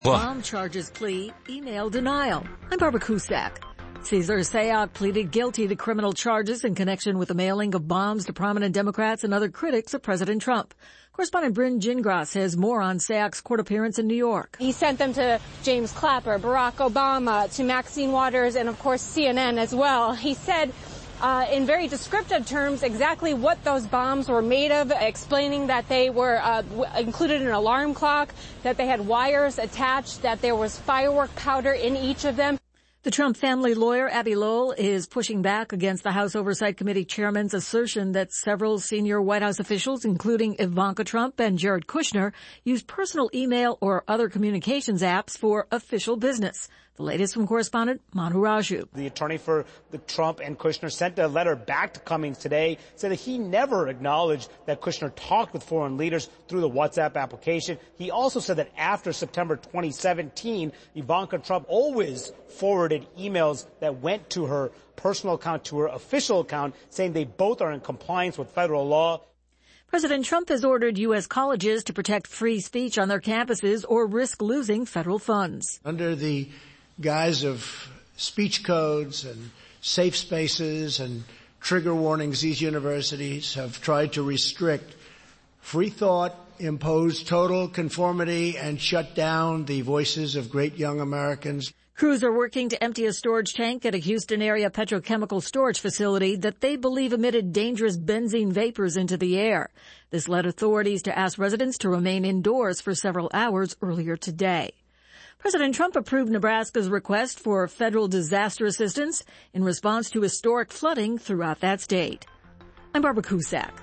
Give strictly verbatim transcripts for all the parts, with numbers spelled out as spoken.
Bomb charges plea, email denial. I'm Barbara Cusack. Cesar Sayoc pleaded guilty to criminal charges in connection with the mailing of bombs to prominent Democrats and other critics of President Trump. Correspondent Bryn Gingras has more on Sayoc's court appearance in New York. He sent them to James Clapper, Barack Obama, to Maxine Waters, and of course C N N as well. He said Uh, in very descriptive terms exactly what those bombs were made of, explaining that they were uh, w- included an alarm clock, that they had wires attached, that there was firework powder in each of them. The Trump family lawyer, Abby Lowell, is pushing back against the House Oversight Committee chairman's assertion that several senior White House officials, including Ivanka Trump and Jared Kushner, used personal email or other communications apps for official business. The latest from correspondent Manu Raju. The attorney for the Trump and Kushner sent a letter back to Cummings today, said that he never acknowledged that Kushner talked with foreign leaders through the WhatsApp application. He also said that after September twenty seventeen, Ivanka Trump always forwarded emails that went to her personal account to her official account, saying they both are in compliance with federal law. President Trump has ordered U S colleges to protect free speech on their campuses or risk losing federal funds. Under the guise of speech codes and safe spaces and trigger warnings, these universities have tried to restrict free thought, impose total conformity, and shut down the voices of great young Americans. Crews are working to empty a storage tank at a Houston area petrochemical storage facility that they believe emitted dangerous benzene vapors into the air. This led authorities to ask residents to remain indoors for several hours earlier today. President Trump approved Nebraska's request for federal disaster assistance in response to historic flooding throughout that state. I'm Barbara Cusack.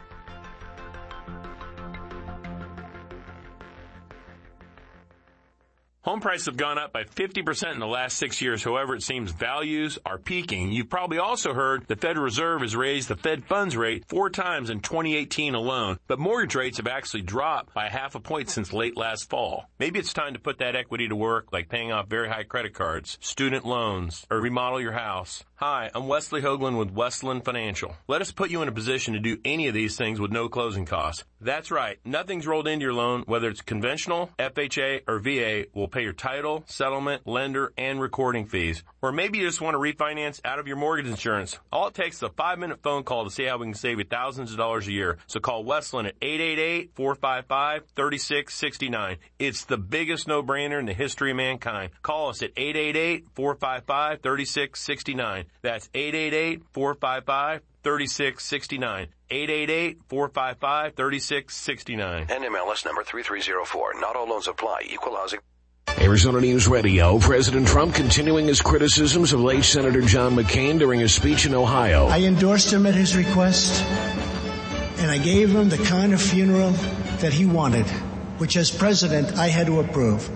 Home prices have gone up by fifty percent in the last six years. However, it seems values are peaking. You've probably also heard the Federal Reserve has raised the Fed funds rate four times in twenty eighteen alone, but mortgage rates have actually dropped by half a point since late last fall. Maybe it's time to put that equity to work, like paying off very high credit cards, student loans, or remodel your house. Hi, I'm Wesley Hoagland with Westland Financial. Let us put you in a position to do any of these things with no closing costs. That's right. Nothing's rolled into your loan, whether it's conventional, F H A, or V A, will pay your title, settlement, lender, and recording fees. Or maybe you just want to refinance out of your mortgage insurance. All it takes is a five-minute phone call to see how we can save you thousands of dollars a year. So call Westland at eight eight eight, four five five, three six six nine. It's the biggest no-brainer in the history of mankind. Call us at eight eight eight, four five five, three six six nine. That's eight eight eight, four five five, three six six nine. eight eight eight, four five five, three six six nine. N M L S number three three zero four. Not all loans apply. Equal housing. Arizona News Radio. President Trump continuing his criticisms of late Senator John McCain during his speech in Ohio. I endorsed him at his request, and I gave him the kind of funeral that he wanted, which as president I had to approve.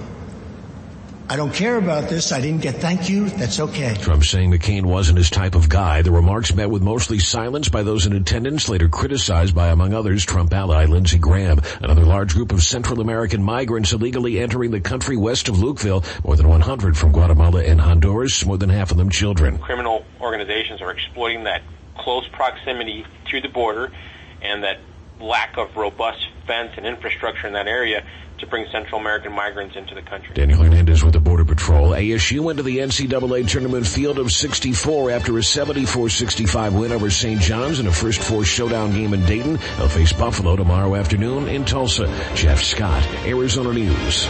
I don't care about this. I didn't get thank you. That's okay. Trump saying McCain wasn't his type of guy. The remarks met with mostly silence by those in attendance, later criticized by, among others, Trump ally Lindsey Graham. Another large group of Central American migrants illegally entering the country west of Lukeville, more than one hundred from Guatemala and Honduras, more than half of them children. Criminal organizations are exploiting that close proximity to the border and that lack of robust fence and infrastructure in that area to bring Central American migrants into the country. Daniel Hernandez with the Border Patrol. A S U went to the N C double A tournament field of sixty-four after a seventy-four sixty-five win over Saint John's in a first four showdown game in Dayton. They'll face Buffalo tomorrow afternoon in Tulsa. Jeff Scott, Arizona News.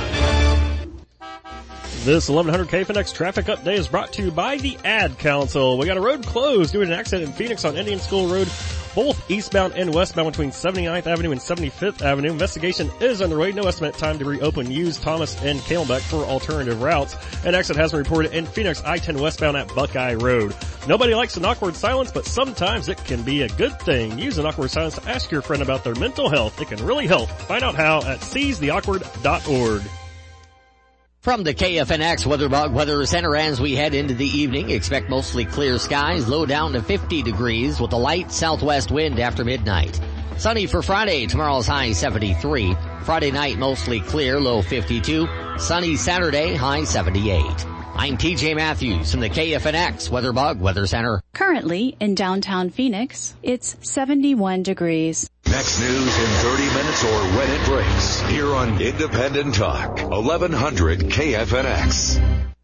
This eleven hundred K F N X traffic update is brought to you by the Ad Council. We got a road closed due to an accident in Phoenix on Indian School Road, both eastbound and westbound between seventy-ninth Avenue and seventy-fifth Avenue. Investigation is underway. No estimate time to reopen. Use Thomas and Camelback for alternative routes. An accident has been reported in Phoenix I ten westbound at Buckeye Road. Nobody likes an awkward silence, but sometimes it can be a good thing. Use an awkward silence to ask your friend about their mental health. It can really help. Find out how at seize the awkward dot org. From the K F N X Weather Bug Weather Center, as we head into the evening, expect mostly clear skies, low down to fifty degrees with a light southwest wind after midnight. Sunny for Friday, tomorrow's high seventy-three. Friday night mostly clear, low fifty-two. Sunny Saturday, high seventy-eight. I'm T J Matthews from the K F N X Weather Bug Weather Center. Currently in downtown Phoenix, it's seventy-one degrees. X news in thirty minutes or when it breaks. Here on Independent Talk, eleven hundred K F N X.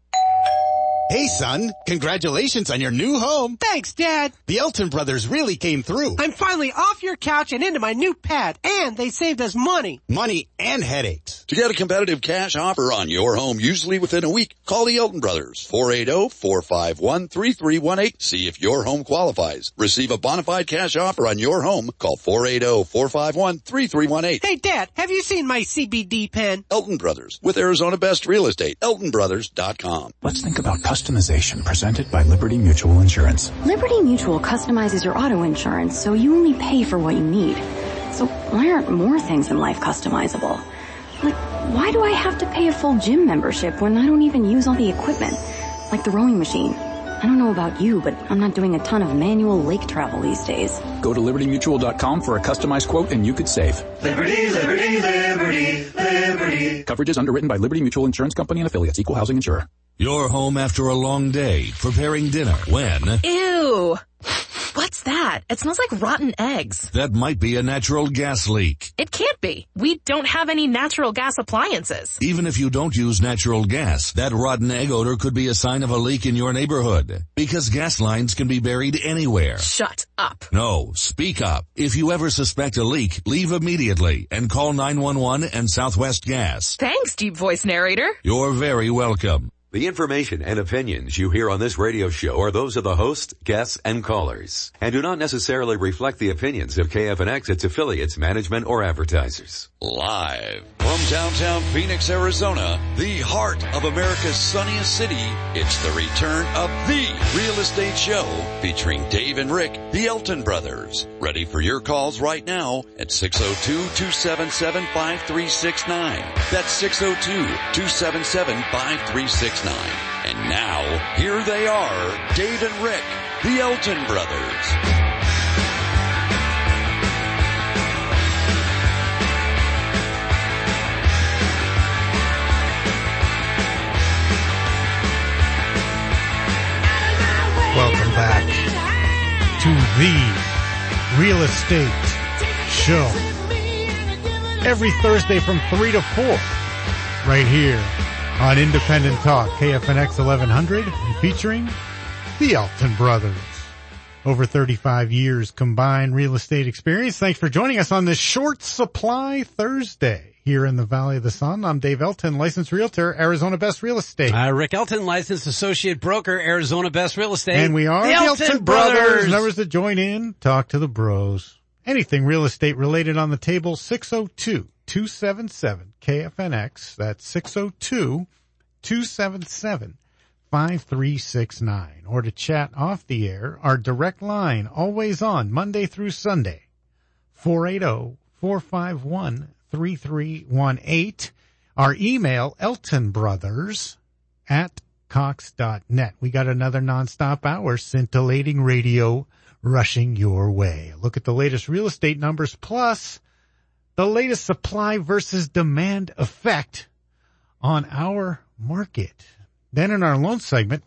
Hey, son. Congratulations on your new home. Thanks, Dad. The Elton brothers really came through. I'm finally off your couch and into my new pad, and they saved us money. Money and headaches. To get a competitive cash offer on your home, usually within a week, call the Elton brothers. four eight zero, four five one, three three one eight. See if your home qualifies. Receive a bona fide cash offer on your home. Call four eight zero, four five one, three three one eight. Hey, Dad, have you seen my C B D pen? Elton Brothers, with Arizona Best Real Estate. Elton Brothers dot com. Let's think about customization presented by Liberty Mutual Insurance. Liberty Mutual customizes your auto insurance so you only pay for what you need. So why aren't more things in life customizable? Like, why do I have to pay a full gym membership when I don't even use all the equipment? Like the rowing machine. I don't know about you, but I'm not doing a ton of manual lake travel these days. Go to liberty mutual dot com for a customized quote and you could save. Liberty, liberty, liberty, liberty. Coverage is underwritten by Liberty Mutual Insurance Company and affiliates. Equal housing insurer. You're home after a long day, preparing dinner when... Ew! What's that? It smells like rotten eggs. That might be a natural gas leak. It can't be. We don't have any natural gas appliances. Even if you don't use natural gas, that rotten egg odor could be a sign of a leak in your neighborhood. Because gas lines can be buried anywhere. Shut up. No, speak up. If you ever suspect a leak, leave immediately and call nine one one and Southwest Gas. Thanks, deep voice narrator. You're very welcome. The information and opinions you hear on this radio show are those of the host, guests, and callers, and do not necessarily reflect the opinions of K F N X, its affiliates, management, or advertisers. Live from downtown Phoenix, Arizona, the heart of America's sunniest city, it's the return of the Real Estate Show featuring Dave and Rick, the Elton Brothers. Ready for your calls right now at six oh two, two seven seven, five three six nine. That's six oh two, two seven seven, five three six nine. And now, here they are, Dave and Rick, the Elton Brothers. Welcome back to the Real Estate Show. Every Thursday from three to four, right here on Independent Talk, K F N X eleven hundred, and featuring the Elton Brothers. Over thirty-five years combined real estate experience. Thanks for joining us on this Short Supply Thursday here in the Valley of the Sun. I'm Dave Elton, licensed realtor, Arizona Best Real Estate. Uh, Rick Elton, licensed associate broker, Arizona Best Real Estate. And we are the, the Elton, Elton Brothers. Brothers. Numbers to join in, talk to the bros. Anything real estate related on the table, six oh two, two seven seven, K F N X. That's six oh two, two seven seven, five three six nine. Or to chat off the air, our direct line, always on, Monday through Sunday, four eight zero, four five one, three three one eight. Our email, eltonbrothers at cox dot net. We got another nonstop hour, scintillating radio rushing your way. Look at the latest real estate numbers, plus the latest supply versus demand effect on our market. Then in our loan segment,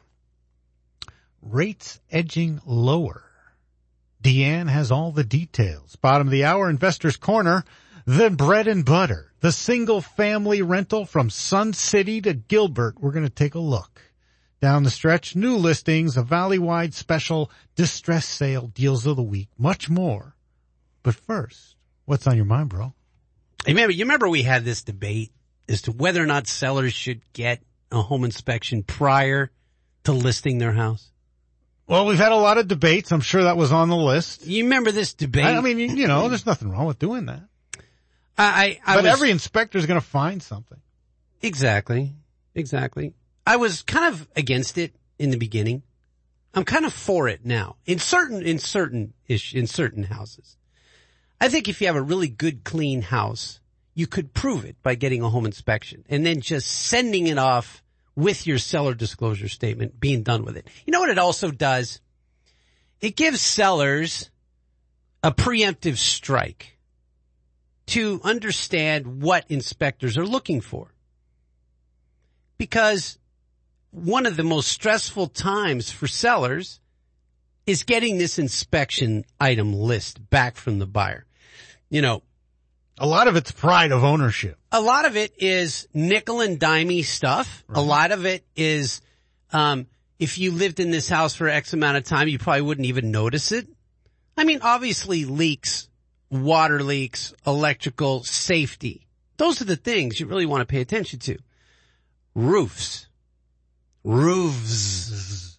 rates edging lower. Deanne has all the details. Bottom of the hour, Investors Corner, the bread and butter, the single family rental from Sun City to Gilbert. We're going to take a look. Down the stretch, new listings, a valley-wide special distress sale, deals of the week, much more. But first, what's on your mind, bro? Hey, remember, you remember we had this debate as to whether or not sellers should get a home inspection prior to listing their house? Well, we've had a lot of debates. I'm sure that was on the list. You remember this debate? I, I mean, you know, there's nothing wrong with doing that. I, I, I but was, every inspector is going to find something. Exactly. Exactly. I was kind of against it in the beginning. I'm kind of for it now. In certain, in certain ish, in certain houses. I think if you have a really good, clean house, you could prove it by getting a home inspection and then just sending it off with your seller disclosure statement, being done with it. You know what it also does? It gives sellers a preemptive strike to understand what inspectors are looking for. Because one of the most stressful times for sellers is getting this inspection item list back from the buyer. you know, a lot of it's pride of ownership. A lot of it is nickel and dimey stuff. Right. A lot of it is, um, if you lived in this house for X amount of time, you probably wouldn't even notice it. I mean, obviously leaks, water leaks, electrical safety. Those are the things you really want to pay attention to. Roofs. Roofs.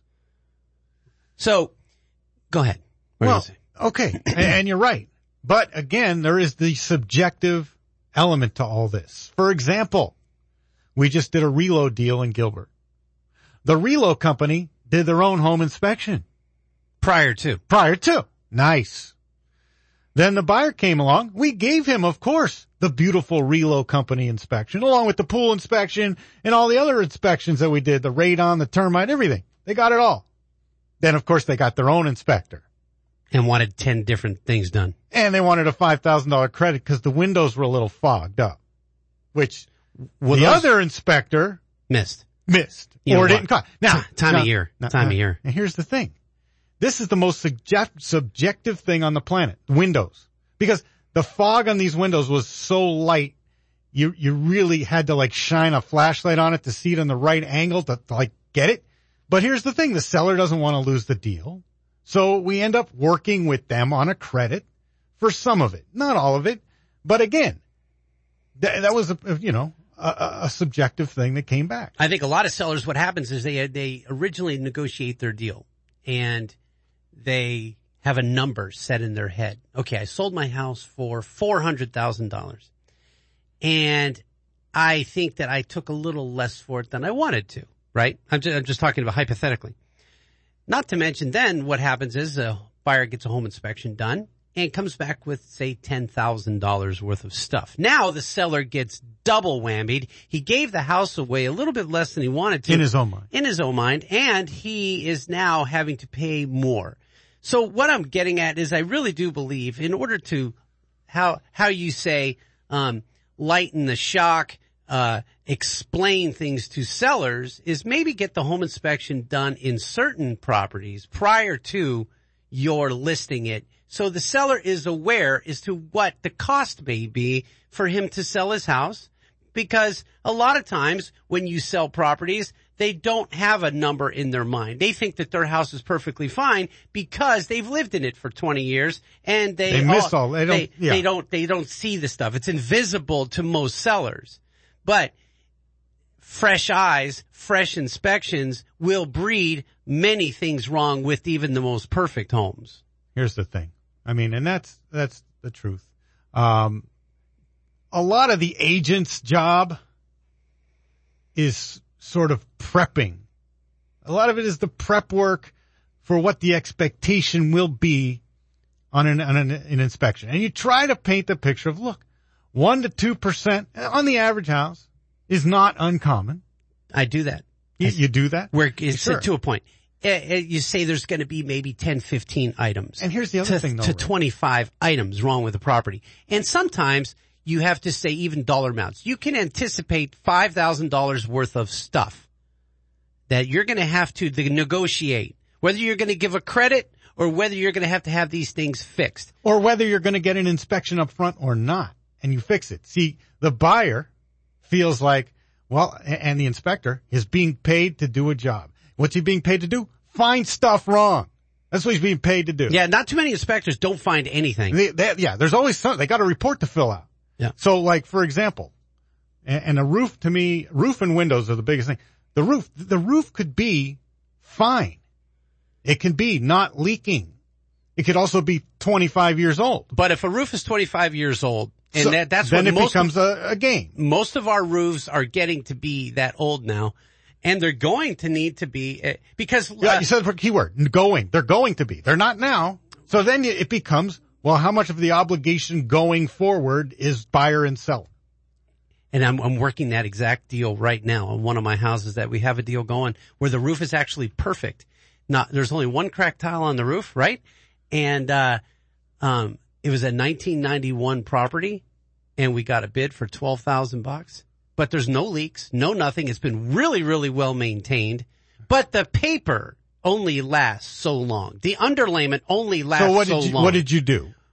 So, go ahead. What well, okay. and, and you're right. But again, there is the subjective element to all this. For example, we just did a reload deal in Gilbert. The reload company did their own home inspection. Prior to. Prior to. Nice. Then the buyer came along. We gave him, of course, the beautiful reload company inspection, along with the pool inspection and all the other inspections that we did, the radon, the termite, everything. They got it all. Then, of course, they got their own inspector. And wanted ten different things done. And they wanted a five thousand dollars credit because the windows were a little fogged up, which well, the other inspector missed. Missed. You or didn't cut. Now, T- time now, of year. Now, time now, of year. And here's the thing. This is the most subject, subjective thing on the planet, windows. Because the fog on these windows was so light, you you really had to like shine a flashlight on it to see it in the right angle to, to like get it. But here's the thing. The seller doesn't want to lose the deal. So we end up working with them on a credit for some of it. Not all of it. But again, th- that was, a, you know, a, a subjective thing that came back. I think a lot of sellers, what happens is they they originally negotiate their deal and they have a number set in their head. Okay, I sold my house for four hundred thousand dollars. And I think that I took a little less for it than I wanted to, right? I'm just, I'm just talking about hypothetically. Not to mention then what happens is a buyer gets a home inspection done and comes back with, say, ten thousand dollars worth of stuff. Now the seller gets double whammied. He gave the house away a little bit less than he wanted to. In his own mind. In his own mind. And he is now having to pay more. So what I'm getting at is I really do believe in order to, how, how you say, um, lighten the shock, uh, explain things to sellers is maybe get the home inspection done in certain properties prior to your listing it. So the seller is aware as to what the cost may be for him to sell his house. Because a lot of times when you sell properties, they don't have a number in their mind. They think that their house is perfectly fine because they've lived in it for twenty years and they, they miss all, they don't, they, yeah. they don't, they don't see the stuff. It's invisible to most sellers. But fresh eyes, fresh inspections will breed many things wrong with even the most perfect homes. Here's the thing. I mean, and that's, that's the truth. Um, a lot of the agent's job is sort of prepping. A lot of it is the prep work for what the expectation will be on an, on an, an inspection. And you try to paint the picture of, look, one to two percent on the average house is not uncommon. I do that. You, you do that? Where it's sure. to a point. You say there's going to be maybe ten, fifteen items. And here's the other to, thing, though. To Rick. twenty-five items wrong with the property. And sometimes you have to say even dollar amounts. You can anticipate five thousand dollars worth of stuff that you're going to have to negotiate. Whether you're going to give a credit or whether you're going to have to have these things fixed. Or whether you're going to get an inspection up front or not. And you fix it. See, the buyer feels like, well, and the inspector is being paid to do a job. What's he being paid to do? Find stuff wrong. That's what he's being paid to do. Yeah, not too many inspectors don't find anything. They, they, yeah, there's always something. They got a report to fill out. Yeah. So, like, for example, and, and a roof, to me, roof and windows are the biggest thing. The roof, the roof could be fine. It can be not leaking. It could also be twenty-five years old. But if a roof is twenty-five years old, and so, that, that's then what it most becomes of, a, a game. Most of our roofs are getting to be that old now. And they're going to need to be, uh, because, uh, yeah, you said the keyword, going. They're going to be. They're not now. So then it becomes, well, how much of the obligation going forward is buyer and seller? And I'm, I'm working that exact deal right now on one of my houses that we have a deal going where the roof is actually perfect. Not, there's only one cracked tile on the roof, right? And, uh, um, it was a nineteen ninety-one property and we got a bid for twelve thousand bucks. But there's no leaks, no nothing. It's been really, really well maintained. But the paper only lasts so long. The underlayment only lasts so what so did you, long. What did you do?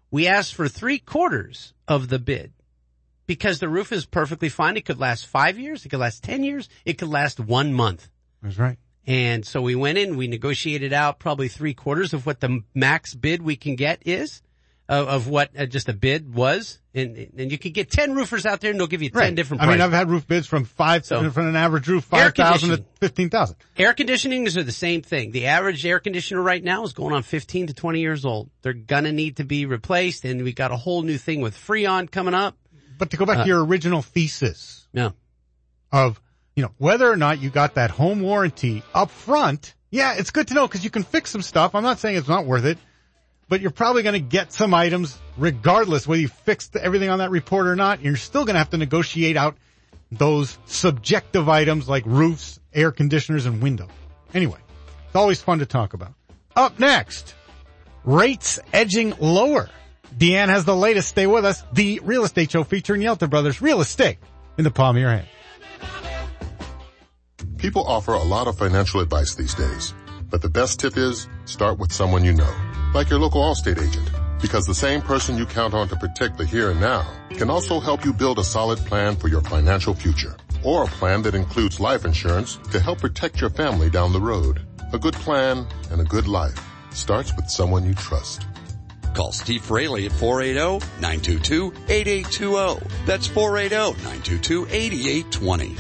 We asked for three quarters of the bid because the roof is perfectly fine. It could last five years. It could last ten years. It could last one month. That's right. And so we went in, we negotiated out probably three quarters of what the max bid we can get is, of, of what uh, just a bid was. And, and you could get ten roofers out there and they'll give you ten right. different I prices. mean, I've had roof bids from five, So, from an average roof, five thousand to fifteen thousand. Air conditionings are the same thing. The average air conditioner right now is going on fifteen to twenty years old. They're gonna need to be replaced, and we got a whole new thing with Freon coming up. But to go back Uh, to your original thesis. Yeah. Of, you know, whether or not you got that home warranty up front, yeah, it's good to know because you can fix some stuff. I'm not saying it's not worth it, but you're probably going to get some items regardless whether you fixed everything on that report or not. You're still going to have to negotiate out those subjective items like roofs, air conditioners, and windows. Anyway, it's always fun to talk about. Up next, rates edging lower. Deanne has the latest. Stay with us. The Real Estate Show featuring Yelton Brothers. Real estate in the palm of your hand. People offer a lot of financial advice these days, but the best tip is start with someone you know, like your local Allstate agent, because the same person you count on to protect the here and now can also help you build a solid plan for your financial future, or a plan that includes life insurance to help protect your family down the road. A good plan and a good life starts with someone you trust. Call Steve Fraley at four eight zero, nine two two, eight eight two zero. That's four eight zero, nine two two, eight eight two zero.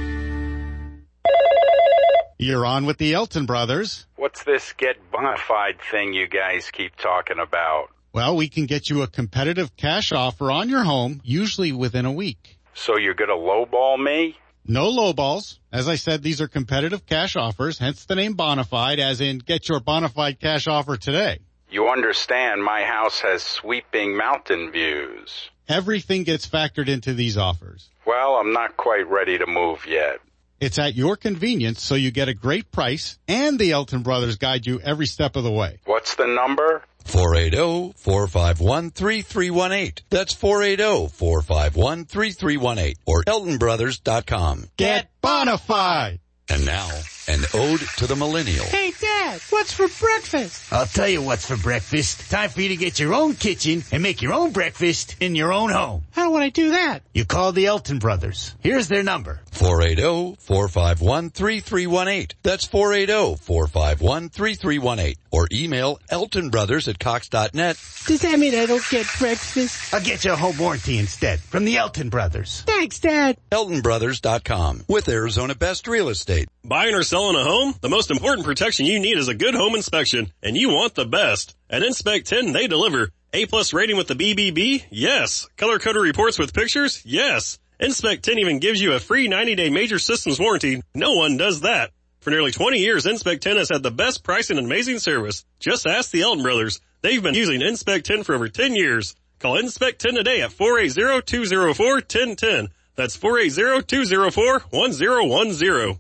You're on with the Elton Brothers. What's this get bona fide thing you guys keep talking about? Well, we can get you a competitive cash offer on your home, usually within a week. So you're gonna lowball me? No lowballs. As I said, these are competitive cash offers, hence the name Bonafide, as in get your Bonafide cash offer today. You understand my house has sweeping mountain views. Everything gets factored into these offers. Well, I'm not quite ready to move yet. It's at your convenience, so you get a great price, and the Elton Brothers guide you every step of the way. What's the number? four eight zero, four five one, three three one eight. That's four eight zero, four five one, three three one eight or elton brothers dot com. Get Bonafide! And now, an ode to the millennial. Hey, Dad, what's for breakfast? I'll tell you what's for breakfast. Time for you to get your own kitchen and make your own breakfast in your own home. How would I do that? You call the Elton Brothers. Here's their number. four eight zero, four five one, three three one eight. That's four eight zero, four five one, three three one eight. Or email elton brothers at cox dot net. Does that mean I don't get breakfast? I'll get you a home warranty instead from the Elton Brothers. Thanks, Dad. elton brothers dot com with Arizona Best Real Estate. Buying or selling a home? The most important protection you need is a good home inspection, and you want the best. At Inspect ten, they deliver. A-plus rating with the B B B? Yes. Color-coded reports with pictures? Yes. Inspect ten even gives you a free ninety-day major systems warranty. No one does that. For nearly twenty years, Inspect ten has had the best pricing and amazing service. Just ask the Elton Brothers. They've been using Inspect ten for over ten years. Call Inspect ten today at four eight zero, two zero four, one zero one zero. That's four eight zero, two zero four, one zero one zero.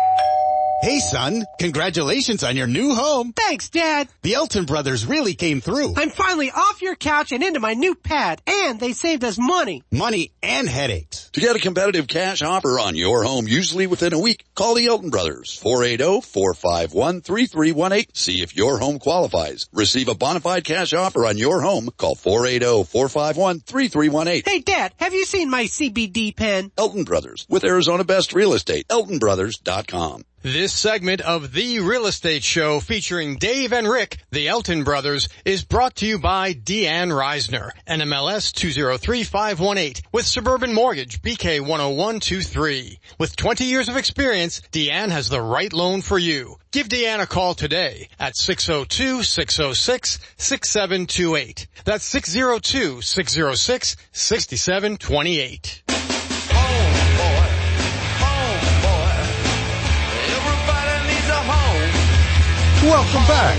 Hey, son, congratulations on your new home. Thanks, Dad. The Elton Brothers really came through. I'm finally off your couch and into my new pad, and they saved us money. Money and headaches. To get a competitive cash offer on your home, usually within a week, call the Elton Brothers. four eight zero, four five one, three three one eight. See if your home qualifies. Receive a bonafide cash offer on your home. Call four eight zero, four five one, three three one eight. Hey, Dad, have you seen my C B D pen? Elton Brothers with Arizona Best Real Estate. elton brothers dot com. This segment of The Real Estate Show featuring Dave and Rick, the Elton Brothers, is brought to you by Deanne Reisner, N M L S two zero three five one eight, with Suburban Mortgage, B K one oh one two three. With twenty years of experience, Deanne has the right loan for you. Give Deanne a call today at six oh two, six oh six, six seven two eight. That's six oh two, six oh six, six seven two eight. Welcome back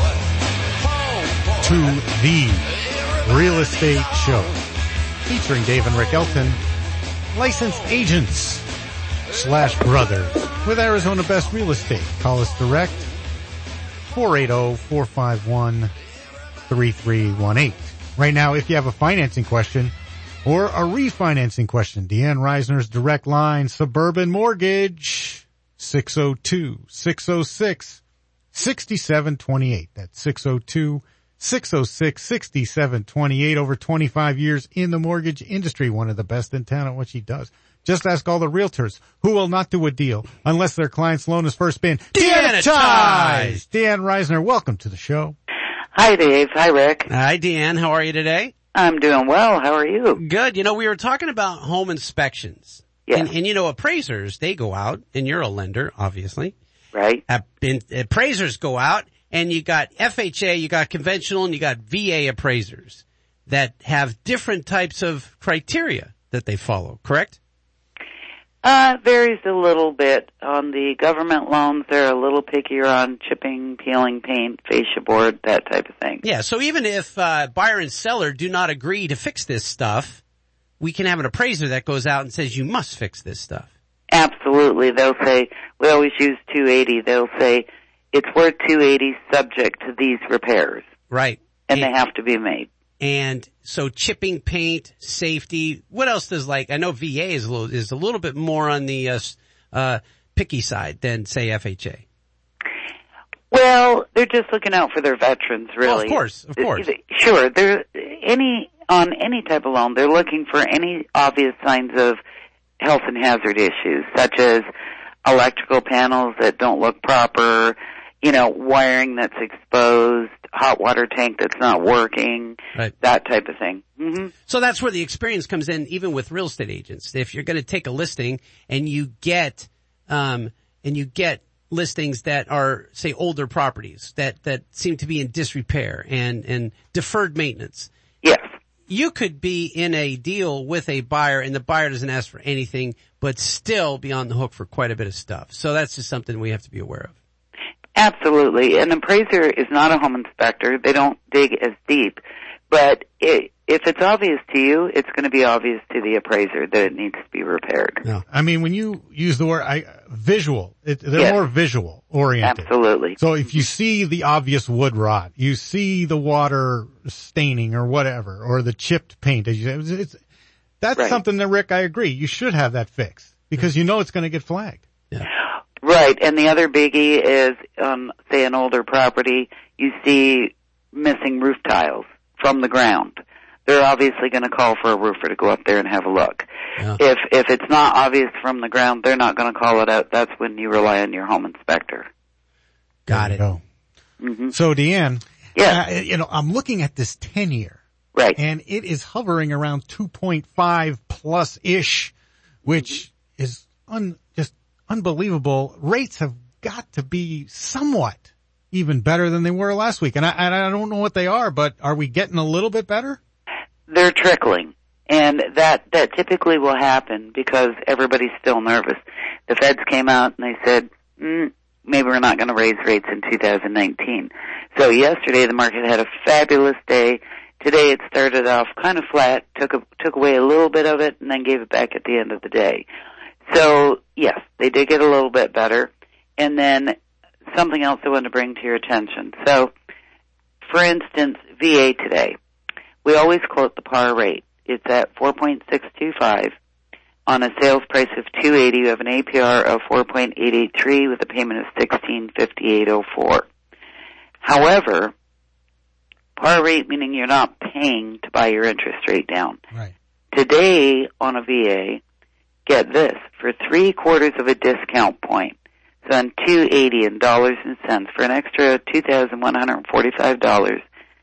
to the Real Estate Show featuring Dave and Rick Elton, licensed agents slash brothers with Arizona Best Real Estate. Call us direct, four eight zero, four five one, three three one eight. Right now, if you have a financing question or a refinancing question, Deanne Reisner's direct line, Suburban Mortgage, six oh two, six oh six, six seven two eight. That's six oh two, six oh six, six seven two eight. Over twenty-five years in the mortgage industry, one of the best in town at what she does. Just ask all the realtors who will not do a deal unless their client's loan has first been deanitized. Deanne Reisner, welcome to the show. Hi, Dave. Hi, Rick. Hi, Deanne. How are you today? I'm doing well. How are you? Good. You know, we were talking about home inspections. Yeah. And, and you know, appraisers, they go out, and you're a lender, obviously. Right. Uh, and appraisers go out, and you got F H A, you got conventional, and you got V A appraisers that have different types of criteria that they follow, correct? Uh, varies a little bit. On the government loans, they're a little pickier on chipping, peeling paint, fascia board, that type of thing. Yeah, so even if uh, buyer and seller do not agree to fix this stuff, we can have an appraiser that goes out and says you must fix this stuff. Absolutely. They'll say, we always use two eighty. They'll say, it's worth two eighty subject to these repairs. Right. And, and they have to be made. And so chipping paint, safety, what else does like, I know V A is a little, is a little bit more on the, uh, uh, picky side than say F H A. Well, they're just looking out for their veterans, really. Well, of course, of course. Sure. They're, any, on any type of loan, they're looking for any obvious signs of health and hazard issues, such as electrical panels that don't look proper, you know, wiring that's exposed, hot water tank that's not working, right. That type of thing. Mm-hmm. So that's where the experience comes in, even with real estate agents. If you're going to take a listing and you get, um, and you get listings that are, say, older properties that, that seem to be in disrepair and, and deferred maintenance. Yes. You could be in a deal with a buyer and the buyer doesn't ask for anything, but still be on the hook for quite a bit of stuff. So that's just something we have to be aware of. Absolutely. An appraiser is not a home inspector. They don't dig as deep. But it, if it's obvious to you, it's going to be obvious to the appraiser that it needs to be repaired. No. I mean, when you use the word I, visual, it, they're yes. more visual oriented. Absolutely. So if you see the obvious wood rot, you see the water staining or whatever, or the chipped paint, as you say, it's, that's right. something that, Rick, I agree. You should have that fixed because you know it's going to get flagged. Yeah. Right, and the other biggie is, um, say an older property, you see missing roof tiles from the ground. They're obviously going to call for a roofer to go up there and have a look. Yeah. If if it's not obvious from the ground, they're not going to call it out. That's when you rely on your home inspector. Got it. Go. Mm-hmm. So, Deanne, yeah, uh, you know, I'm looking at this ten year, right, and it is hovering around two point five plus ish, which is un, just unbelievable. Rates have got to be somewhat even better than they were last week. And I, and I don't know what they are, but are we getting a little bit better? They're trickling. And that, that typically will happen because everybody's still nervous. The feds came out and they said, mm, maybe we're not going to raise rates in two thousand nineteen. So yesterday the market had a fabulous day. Today it started off kind of flat, took a, took away a little bit of it, and then gave it back at the end of the day. So, yes, they did get a little bit better. And then something else I want to bring to your attention. So, for instance, V A today. We always quote the par rate. It's at four point six two five. On a sales price of two eighty, you have an A P R of four point eight eight three with a payment of sixteen fifty-eight oh four. However, par rate meaning you're not paying to buy your interest rate down. Right. Today on a V A, get this, for three quarters of a discount point, so on two eighty in dollars and cents, for an extra two thousand one hundred forty-five dollars,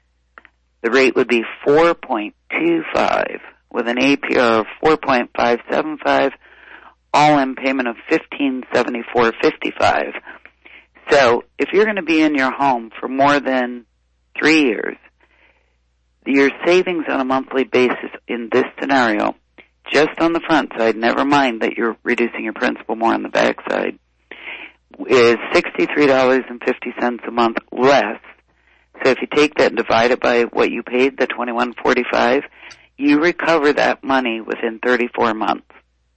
the rate would be four point two five with an A P R of four point five seven five, all-in payment of fifteen seventy-four fifty-five. So if you're going to be in your home for more than three years, your savings on a monthly basis in this scenario, just on the front side, never mind that you're reducing your principal more on the back side, is sixty-three dollars and fifty cents a month less. So if you take that and divide it by what you paid, the twenty-one forty-five, you recover that money within thirty-four months.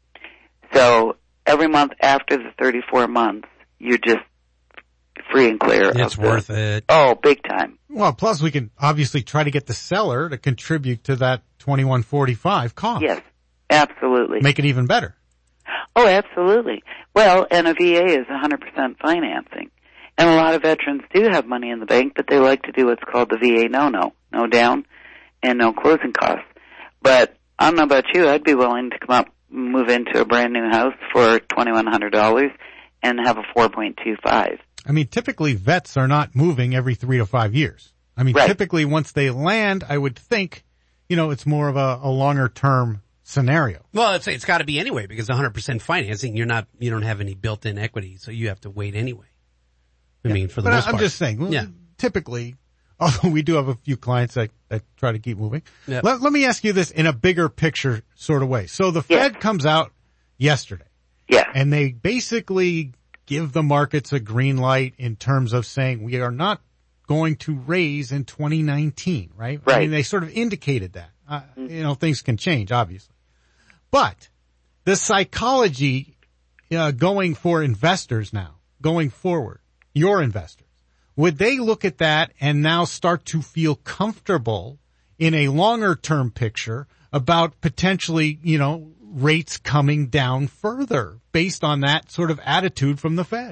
So every month after the thirty-four months, you're just free and clear. It's of worth the, it. Oh, big time. Well, plus we can obviously try to get the seller to contribute to that twenty-one forty-five cost. Yes, absolutely. Make it even better. Oh, absolutely. Well, and a V A is one hundred percent financing. And a lot of veterans do have money in the bank, but they like to do what's called the V A no-no. No down and no closing costs. But I don't know about you, I'd be willing to come up, move into a brand new house for twenty-one hundred dollars and have a four point two five. I mean, typically vets are not moving every three to five years. I mean, right. Typically once they land, I would think, you know, it's more of a, a longer term scenario. Well, it's, it's gotta be anyway, because one hundred percent financing, you're not, you don't have any built-in equity, so you have to wait anyway. I yeah. mean, for the but most I'm part. just saying, well, yeah. typically, although we do have a few clients that, that try to keep moving. Yep. Let, let me ask you this in a bigger picture sort of way. So the Fed yes. comes out yesterday. Yeah. And they basically give the markets a green light in terms of saying we are not going to raise in twenty nineteen, right? Right. I mean, they sort of indicated that. Uh, you know, things can change, obviously. But the psychology uh, going for investors now, going forward, your investors, would they look at that and now start to feel comfortable in a longer term picture about potentially, you know, rates coming down further based on that sort of attitude from the Fed?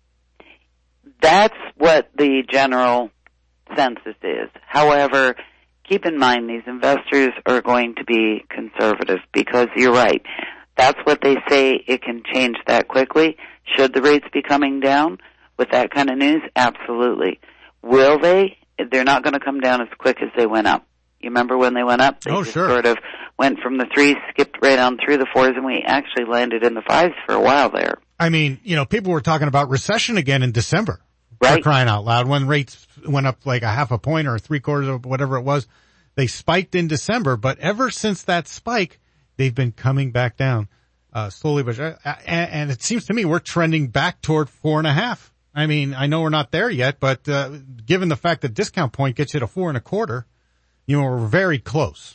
That's what the general census is. However, keep in mind these investors are going to be conservative because you're right. That's what they say. It can change that quickly. Should the rates be coming down with that kind of news? Absolutely. Will they? They're not going to come down as quick as they went up. You remember when they went up? They oh, just sure. sort of went from the threes, skipped right on through the fours, and we actually landed in the fives for a while there. I mean, you know, people were talking about recession again in December. Right. For crying out loud. When rates went up like a half a point or three quarters or whatever it was, they spiked in December. But ever since that spike, they've been coming back down, uh, slowly. But, uh, and, and it seems to me we're trending back toward four and a half. I mean, I know we're not there yet, but, uh, given the fact that discount point gets you to four and a quarter, you know, we're very close.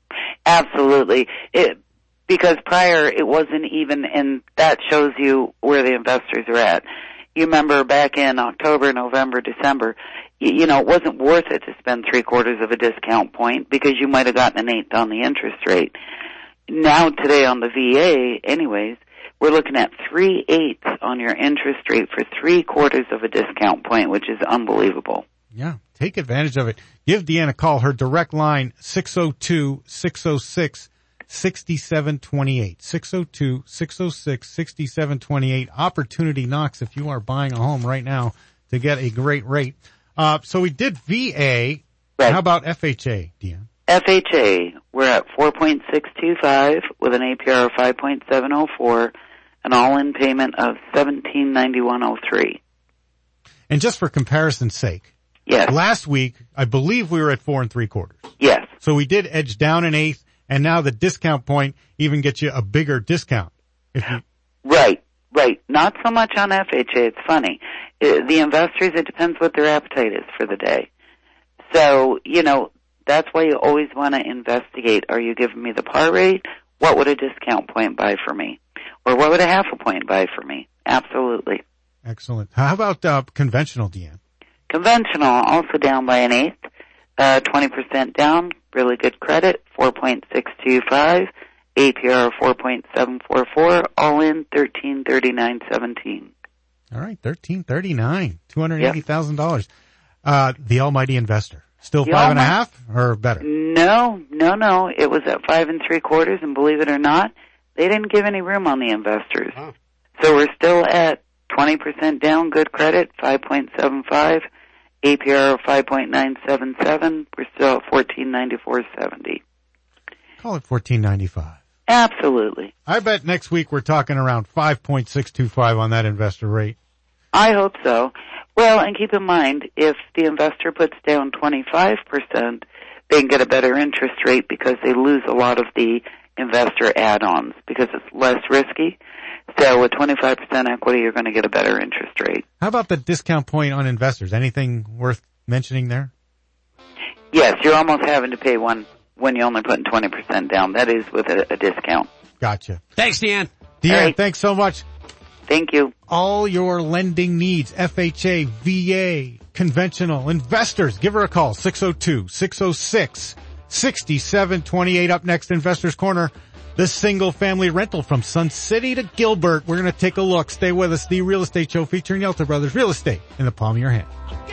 Absolutely. It, because prior it wasn't even, and that shows you where the investors are at. You remember back in October, November, December, you, you know, it wasn't worth it to spend three quarters of a discount point because you might have gotten an eighth on the interest rate. Now today on the V A, anyways, we're looking at three eighths on your interest rate for three quarters of a discount point, which is unbelievable. Yeah, take advantage of it. Give Deanna a call. Her direct line, six oh two, six oh six, six seven two eight. six oh two, six oh six, six seven two eight. Opportunity knocks if you are buying a home right now to get a great rate. Uh, so we did V A. Right. How about F H A, Deanna? F H A, we're at four point six two five with an A P R of five point seven oh four, an all-in payment of seventeen ninety-one oh three. And just for comparison's sake, yes. Last week, I believe we were at four and three quarters. Yes. So we did edge down an eighth, and now the discount point even gets you a bigger discount. If you... Right, right. Not so much on F H A. It's funny. Uh, the investors, it depends what their appetite is for the day. So, you know, that's why you always want to investigate. Are you giving me the par rate? What would a discount point buy for me? Or what would a half a point buy for me? Absolutely. Excellent. How about uh, conventional, Deanne? Conventional, also down by an eighth, uh, twenty percent down, really good credit, four point six two five, A P R of four point seven four four, all in thirteen thirty-nine seventeen. All right, thirteen thirty-nine, two hundred eighty thousand dollars. Yep. Uh, the almighty investor. Still the five almighty, and a half or better? No, no, no. It was at five and three quarters, and believe it or not, they didn't give any room on the investors. Oh. So we're still at twenty percent down, good credit, five point seven five. A P R of five point nine seven seven. We're still at fourteen ninety-four seventy. Call it fourteen ninety-five. Absolutely. I bet next week we're talking around five point six two five on that investor rate. I hope so. Well, and keep in mind, if the investor puts down twenty-five percent, they can get a better interest rate because they lose a lot of the investor add-ons because it's less risky. So with twenty-five percent equity, you're going to get a better interest rate. How about the discount point on investors? Anything worth mentioning there? Yes, you're almost having to pay one when you only put twenty percent down. That is with a, a discount. Gotcha. Thanks, Deanne. Deanne, right. Thanks so much. Thank you. All your lending needs, F H A, V A, conventional, investors, give her a call, six oh two, six oh six, sixty-seven twenty-eight. Up next, Investors Corner, the single-family rental from Sun City to Gilbert. We're going to take a look. Stay with us. The Real Estate Show featuring Elton Brothers. Real estate in the palm of your hand.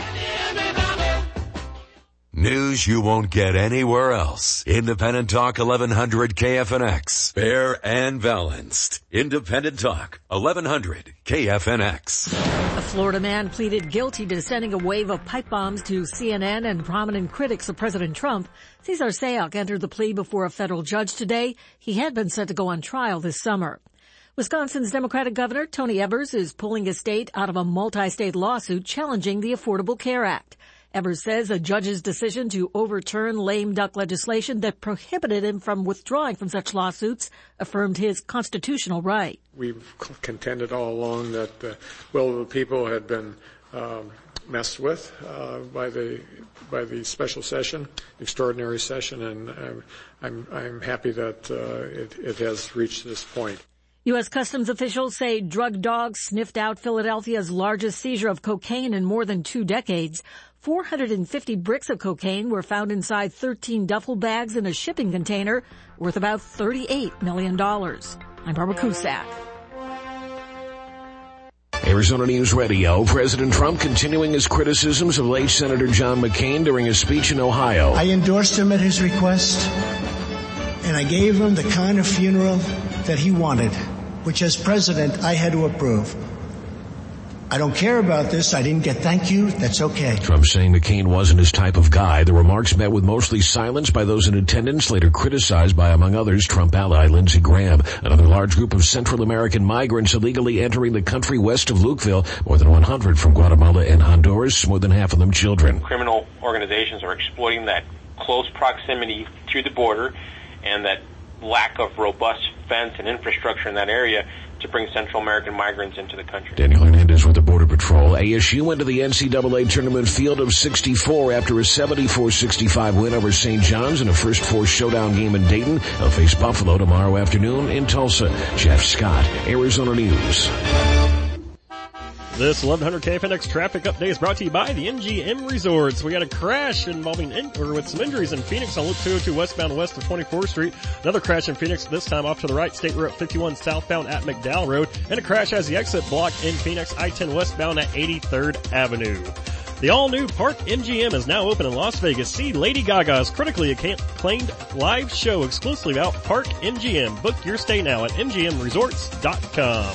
News you won't get anywhere else. Independent Talk eleven hundred K F N X. Fair and balanced. Independent Talk eleven hundred K F N X. A Florida man pleaded guilty to sending a wave of pipe bombs to C N N and prominent critics of President Trump. Cesar Sayoc entered the plea before a federal judge today. He had been set to go on trial this summer. Wisconsin's Democratic Governor Tony Evers is pulling his state out of a multi-state lawsuit challenging the Affordable Care Act. Evers says a judge's decision to overturn lame duck legislation that prohibited him from withdrawing from such lawsuits affirmed his constitutional right. We've contended all along that the will of the people had been um, messed with uh, by the by the special session, extraordinary session, and I'm I'm, I'm happy that uh, it, it has reached this point. U S Customs officials say drug dogs sniffed out Philadelphia's largest seizure of cocaine in more than two decades. four hundred fifty bricks of cocaine were found inside thirteen duffel bags in a shipping container worth about thirty-eight million dollars. I'm Barbara Cusack. Arizona News Radio, President Trump continuing his criticisms of late Senator John McCain during his speech in Ohio. I endorsed him at his request, and I gave him the kind of funeral that he wanted, which as president I had to approve. I don't care about this. I didn't get thank you. That's okay. Trump saying McCain wasn't his type of guy. The remarks met with mostly silence by those in attendance, later criticized by, among others, Trump ally Lindsey Graham. Another large group of Central American migrants illegally entering the country west of Lukeville, more than one hundred from Guatemala and Honduras, more than half of them children. Criminal organizations are exploiting that close proximity to the border and that lack of robust fence and infrastructure in that area to bring Central American migrants into the country. Daniel Hernandez with the Border Patrol. A S U went to the N C double A tournament field of sixty-four after a seventy-four sixty-five win over Saint John's in a first four showdown game in Dayton. They'll face Buffalo tomorrow afternoon in Tulsa. Jeff Scott, Arizona News. This eleven hundred K F N X traffic update is brought to you by the M G M Resorts. We got a crash involving, in, or with some injuries in Phoenix on Loop two oh two westbound west of twenty-fourth Street. Another crash in Phoenix, this time off to the right, State Route fifty-one southbound at McDowell Road. And a crash has the exit block in Phoenix, I ten westbound at eighty-third Avenue. The all-new Park M G M is now open in Las Vegas. See Lady Gaga's critically acclaimed live show exclusively about Park M G M. Book your stay now at M G M resorts dot com.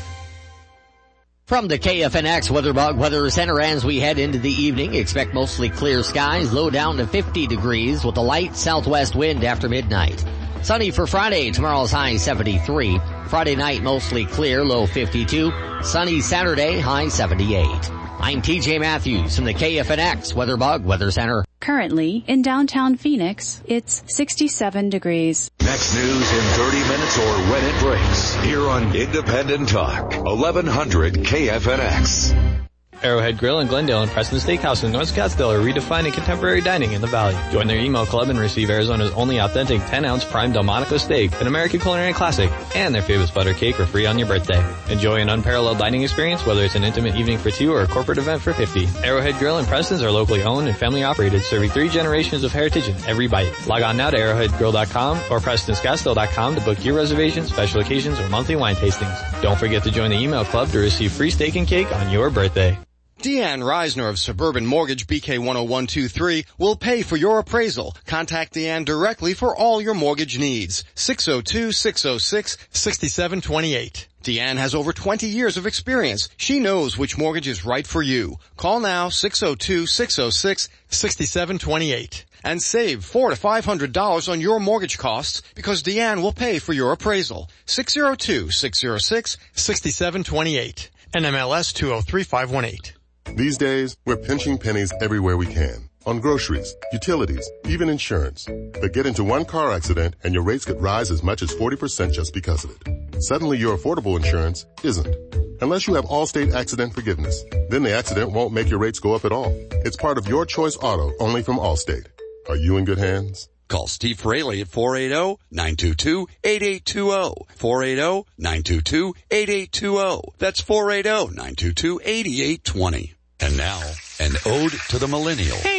From the K F N X Weather Bug Weather Center, as we head into the evening, expect mostly clear skies, low down to fifty degrees with a light southwest wind after midnight. Sunny for Friday, tomorrow's high seventy-three. Friday night mostly clear, low fifty-two. Sunny Saturday, high seventy-eight. I'm T J Matthews from the K F N X Weather Bug Weather Center. Currently, in downtown Phoenix, it's sixty-seven degrees. Next news in thirty minutes or when it breaks. Here on Independent Talk, eleven hundred K F N X. Arrowhead Grill in Glendale and Preston Steakhouse in North Scottsdale are redefining contemporary dining in the Valley. Join their email club and receive Arizona's only authentic ten ounce prime Delmonico steak, an American culinary classic, and their famous butter cake for free on your birthday. Enjoy an unparalleled dining experience, whether it's an intimate evening for two or a corporate event for fifty. Arrowhead Grill and Preston's are locally owned and family operated, serving three generations of heritage in every bite. Log on now to arrowhead grill dot com or preston scottsdale dot com to book your reservations, special occasions, or monthly wine tastings. Don't forget to join the email club to receive free steak and cake on your birthday. Deanne Reisner of Suburban Mortgage B K one oh one two three will pay for your appraisal. Contact Deanne directly for all your mortgage needs. six oh two, six oh six, six seven two eight. Deanne has over twenty years of experience. She knows which mortgage is right for you. Call now six oh two, six oh six, six seven two eight and save four to five hundred dollars on your mortgage costs because Deanne will pay for your appraisal. six oh two, six oh six, six seven two eight. N M L S two oh three five one eight. These days, we're pinching pennies everywhere we can. On groceries, utilities, even insurance. But get into one car accident and your rates could rise as much as forty percent just because of it. Suddenly your affordable insurance isn't. Unless you have Allstate Accident Forgiveness. Then the accident won't make your rates go up at all. It's part of Your Choice Auto, only from Allstate. Are you in good hands? Call Steve Fraley at four eight zero, nine two two, eight eight two zero. four eight zero, nine two two, eight eight two zero. That's four eight zero, nine two two, eight eight two zero. And now, an ode to the millennial. Hey, Dad,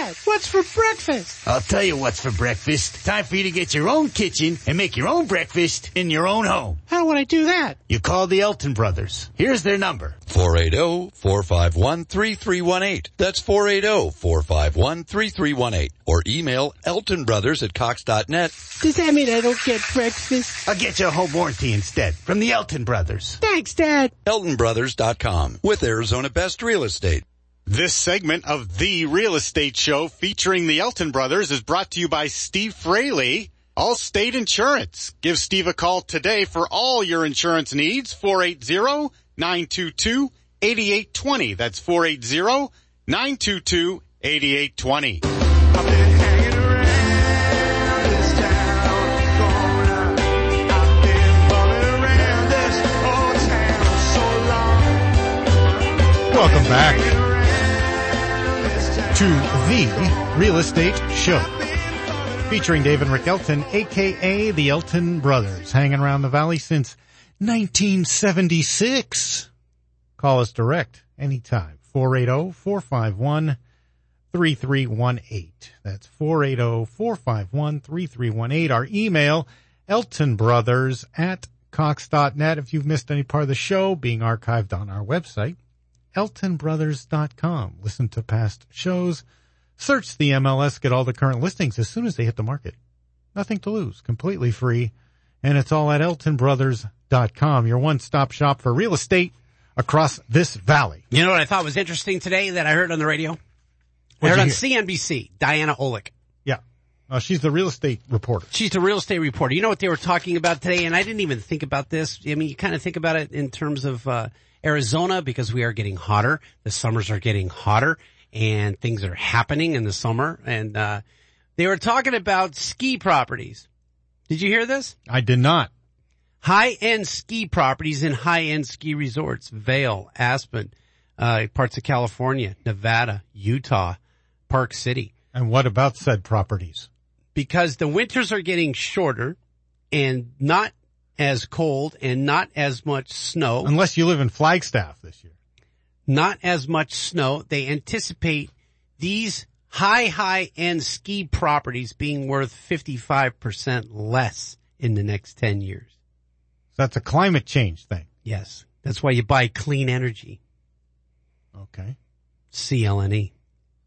Dad, what's for breakfast? I'll tell you what's for breakfast. Time for you to get your own kitchen and make your own breakfast in your own home. How would I do that? You call the Elton Brothers. Here's their number. four eight zero, four five one, three three one eight. That's four eight zero, four five one, three three one eight. Or email Elton Brothers at Cox dot net. Does that mean I don't get breakfast? I'll get you a home warranty instead from the Elton Brothers. Thanks, Dad. Elton Brothers dot com with Arizona Best Real Estate. This segment of The Real Estate Show featuring the Elton Brothers is brought to you by Steve Fraley, Allstate Insurance. Give Steve a call today for all your insurance needs, four eight zero, nine two two, eight eight two zero. That's four eight zero, nine two two, eight eight two zero. Welcome back to The Real Estate Show, featuring Dave and Rick Elton, a k a. the Elton Brothers, hanging around the valley since nineteen seventy-six. Call us direct anytime, four eight zero, four five one, three three one eight. That's four eight zero, four five one, three three one eight. Our email, eltonbrothers at cox dot net. If you've missed any part of the show, being archived on our website, elton brothers dot com. Listen to past shows, search the M L S, get all the current listings as soon as they hit the market. Nothing to lose, completely free, and it's all at elton brothers dot com, your one-stop shop for real estate across this valley. You know what I thought was interesting today that I heard on the radio? What'd I heard you on hear? C N B C, Diana Olick. Yeah. Uh, she's the real estate reporter. She's the real estate reporter. You know what they were talking about today? And I didn't even think about this. I mean, you kind of think about it in terms of uh Arizona, because we are getting hotter. The summers are getting hotter and things are happening in the summer. And, uh, they were talking about ski properties. Did you hear this? I did not. High-end ski properties in high-end ski resorts. Vail, Aspen, uh, parts of California, Nevada, Utah, Park City. And what about said properties? Because the winters are getting shorter and not as cold and not as much snow. Unless you live in Flagstaff this year. Not as much snow. They anticipate these high, high-end ski properties being worth fifty-five percent less in the next ten years. That's a climate change thing. Yes. That's why you buy clean energy. Okay. C L N E.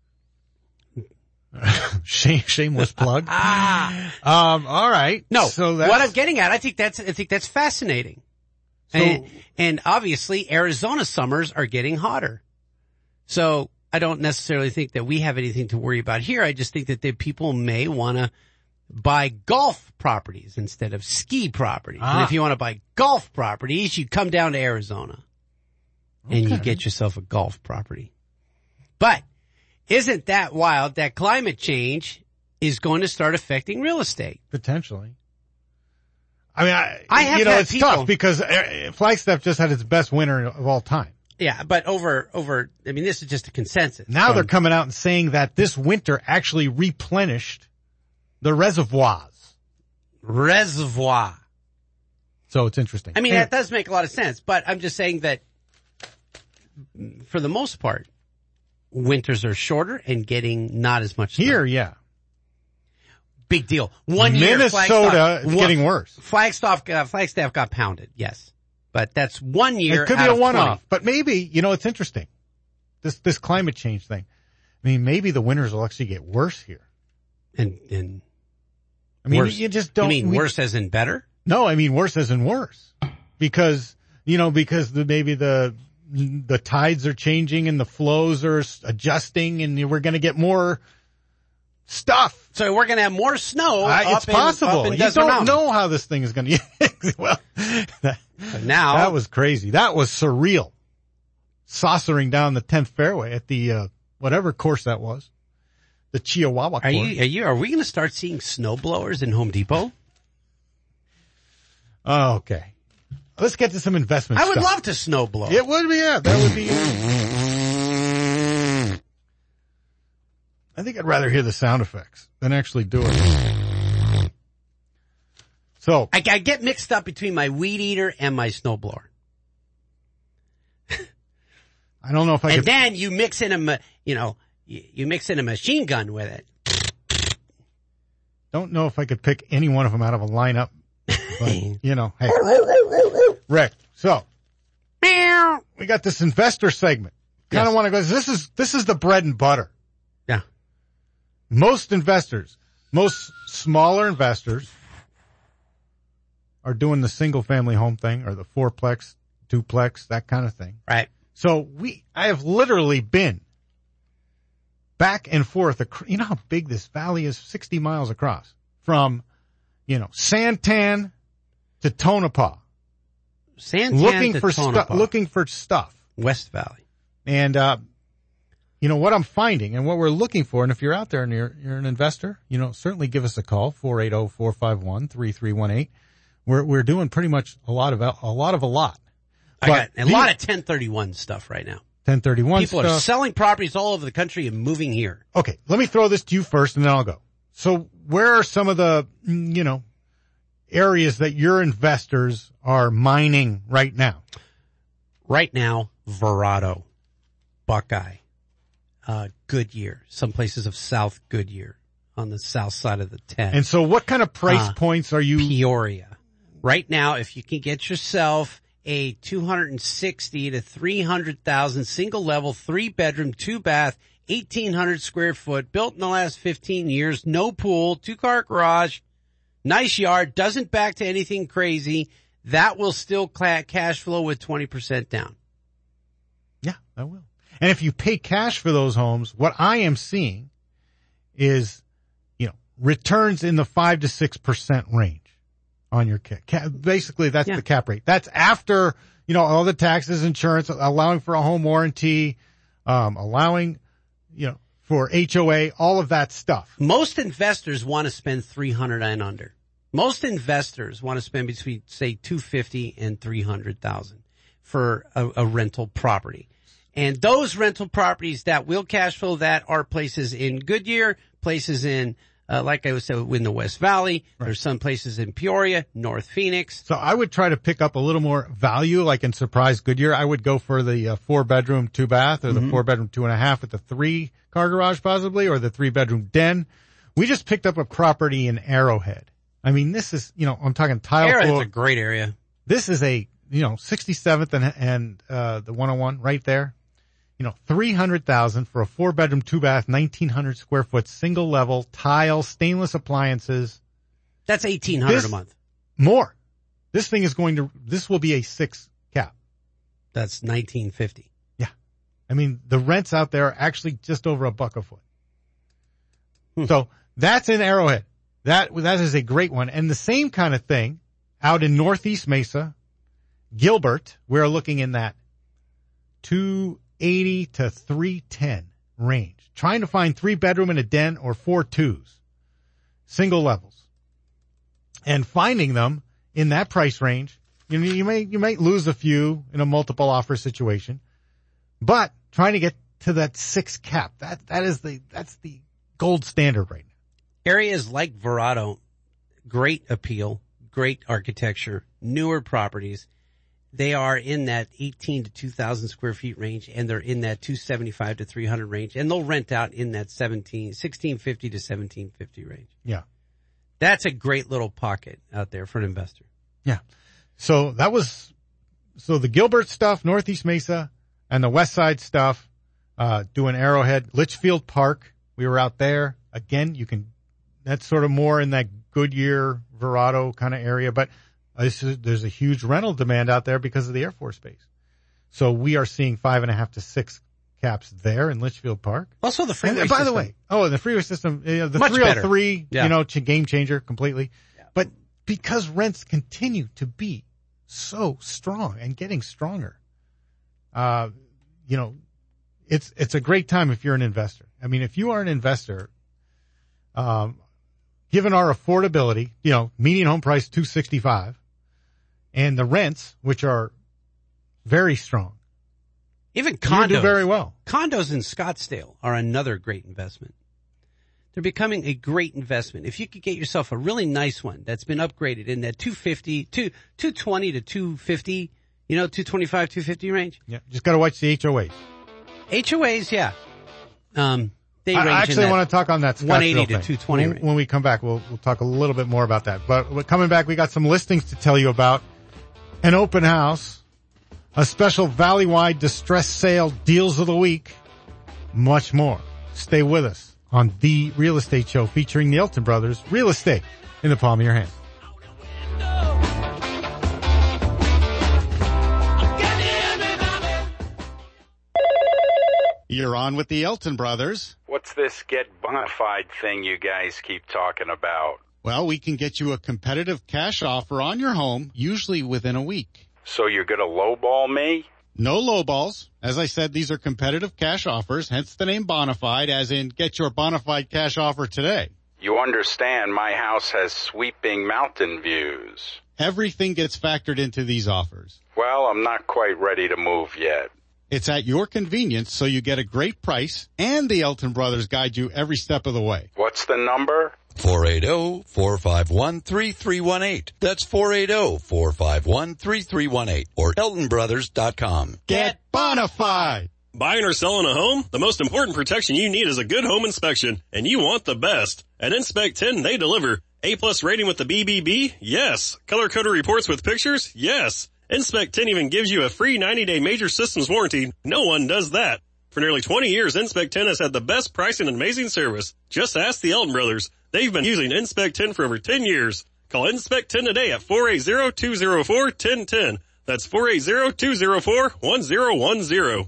Shame, shameless plug. um, all right. No, so that's... what I'm getting at, I think that's, I think that's fascinating. So, and, and obviously Arizona summers are getting hotter. So I don't necessarily think that we have anything to worry about here. I just think that the people may want to buy golf properties instead of ski properties. Ah. And if you want to buy golf properties, you come down to Arizona and Okay. you get yourself a golf property. But isn't that wild that climate change is going to start affecting real estate? Potentially. I mean, I, I have you know, had it's people- tough because uh, Flagstaff just had its best winter of all time. Yeah, but over, over, I mean, this is just a consensus. Now from- they're coming out and saying that this winter actually replenished the reservoirs. Reservoir. So it's interesting. I mean, Anyway, that does make a lot of sense, but I'm just saying that for the most part, winters are shorter and getting not as much snow. here, yeah. Big deal. One year, Minnesota Flagstaff- is getting worse. Flagstaff, uh, Flagstaff got pounded, yes. But that's one year It could out be a of one-off, twenty. but maybe, you know, it's interesting. This, this climate change thing. I mean, maybe the winters will actually get worse here. And, and I mean, worse. you just don't. You mean we- worse as in better? No, I mean worse as in worse. Because, you know, because the, maybe the, the tides are changing and the flows are adjusting and we're going to get more stuff. So we're going to have more snow. Uh, up it's in, possible. Up in You Desert don't Mountain. know how this thing is going to, well, that, But now, that was crazy. That was surreal. Saucering down the tenth fairway at the, uh, whatever course that was. The Chihuahua are course. you, are you, are we going to start seeing snow blowers in Home Depot? Oh, okay. Let's get to some investment I would stuff. love to snow blow. It would be, yeah, that would be. I think I'd rather hear the sound effects than actually do it. So. I, I get mixed up between my weed eater and my snowblower. I don't know if I And could. then you mix in a, ma- you know, you, you mix in a machine gun with it. Don't know if I could pick any one of them out of a lineup, but, you know, hey. Rick, so, we got this investor segment. Kind of Yes. want to go, this is, this is the bread and butter. Yeah. Most investors, most smaller investors are doing the single family home thing or the fourplex, duplex, that kind of thing. Right. So we, I have literally been back and forth. You know how big this valley is? sixty miles across from, you know, Santan to Tonopah. Santan looking to for Tonopah. stuff, looking for stuff. West Valley. And, uh, you know, what I'm finding and what we're looking for, and if you're out there and you're, you're an investor, you know, certainly give us a call, four eight zero, four five one, three three one eight. We're, we're doing pretty much a lot of, a lot of a lot. I got a the, lot of ten thirty-one stuff right now. ten thirty-one People stuff. are selling properties all over the country and moving here. Okay, let me throw this to you first and then I'll go. So where are some of the, you know, areas that your investors are mining right now? Right now, Verrado, Buckeye, uh, Goodyear, some places of South Goodyear on the south side of the ten. And so what kind of price Uh, points are you? Peoria. Right now, if you can get yourself a two hundred sixty to three hundred thousand single level, three bedroom, two bath, eighteen hundred square foot, built in the last fifteen years, no pool, two car garage, nice yard, doesn't back to anything crazy, that will still cla- cash flow with twenty percent down. Yeah, I will. And if you pay cash for those homes, what I am seeing is, you know, returns in the five to six percent range on your cap. Ca- basically, that's Yeah. the cap rate. That's after, you know, all the taxes, insurance, allowing for a home warranty, um, allowing, you know, for H O A, all of that stuff. Most investors want to spend three hundred and under. Most investors want to spend between, say, two hundred fifty and three hundred thousand for a, a rental property. And those rental properties that will cash flow that are places in Goodyear, places in, uh, like I was saying, in the West Valley. Right. There's some places in Peoria, North Phoenix. So I would try to pick up a little more value, like in Surprise Goodyear. I would go for the uh, four bedroom, two bath, or the Mm-hmm. four bedroom, two and a half with the three car garage possibly, or the three bedroom den. We just picked up a property in Arrowhead. I mean, this is, you know, I'm talking tile Arrowhead's floor. a great area. This is a, you know, sixty-seventh and, and, uh, the one oh one right there. You know, three hundred thousand for a four bedroom, two bath, nineteen hundred square foot, single level, tile, stainless appliances. That's eighteen hundred a month. More. This thing is going to, this will be a six cap. That's nineteen fifty. Yeah. I mean, the rents out there are actually just over a buck a foot. Hmm. So that's in Arrowhead. That, that is a great one. And the same kind of thing out in Northeast Mesa, Gilbert, we're looking in that two eighty to three ten range. Trying to find three bedroom and a den or four twos. Single levels. And finding them in that price range, you know, you may, you might lose a few in a multiple offer situation, but trying to get to that six cap, that, that is the, that's the gold standard right now. Areas like Verrado, great appeal, great architecture, newer properties. They are in that eighteen to two thousand square feet range, and they're in that two seventy-five to three hundred range, and they'll rent out in that seventeen, sixteen fifty to seventeen fifty range. Yeah. That's a great little pocket out there for an investor. Yeah. So that was, so the Gilbert stuff, Northeast Mesa, and the West Side stuff, uh, doing Arrowhead, Litchfield Park. We were out there. Again, you can, that's sort of more in that Goodyear, Verrado kind of area, but there's a huge rental demand out there because of the Air Force Base. So we are seeing five and a half to six caps there in Litchfield Park. Also the freeway and, by system. the way, oh, the freeway system, you know, the Much three oh three, yeah. you know, game changer completely. Yeah. But because rents continue to be so strong and getting stronger, uh, you know, it's, it's a great time if you're an investor. I mean, if you are an investor, um, given our affordability, you know, median home price two sixty-five, and the rents, which are very strong. Even condos. You do very well. Condos in Scottsdale are another great investment. They're becoming a great investment. If you could get yourself a really nice one that's been upgraded in that two fifty, two, two twenty to two fifty, you know, two twenty-five, two fifty range. Yeah. Just got to watch the H O As. H O As, yeah. Um, They I range actually in want to talk on that one eighty Scottsdale to two twenty thing. range. When we come back, we'll, we'll talk a little bit more about that. But, but coming back, we got some listings to tell you about. An open house, a special valley-wide distress sale, deals of the week, much more. Stay with us on The Real Estate Show featuring the Elton Brothers, real estate in the palm of your hand. You're on with the Elton Brothers. What's this get bona fide thing you guys keep talking about? Well, we can get you a competitive cash offer on your home, usually within a week. So you're gonna lowball me? No lowballs. As I said, these are competitive cash offers, hence the name Bonafide, as in get your Bonafide cash offer today. You understand my house has sweeping mountain views. Everything gets factored into these offers. Well, I'm not quite ready to move yet. It's at your convenience, so you get a great price, and the Elton Brothers guide you every step of the way. What's the number? four eight zero, four five one, three three one eight. That's four eight zero, four five one, three three one eight or elton brothers dot com. Get Bonafide! Buying or selling a home? The most important protection you need is a good home inspection, and you want the best. At Inspect ten, they deliver. A-plus rating with the B B B? Yes. Color-coded reports with pictures? Yes. Inspect ten even gives you a free ninety-day major systems warranty. No one does that. For nearly twenty years, Inspect ten has had the best pricing and amazing service. Just ask the Elton Brothers. They've been using Inspect ten for over ten years. Call Inspect ten today at four eight zero, two zero four, one zero one zero. That's four eight zero, two zero four, one zero one zero.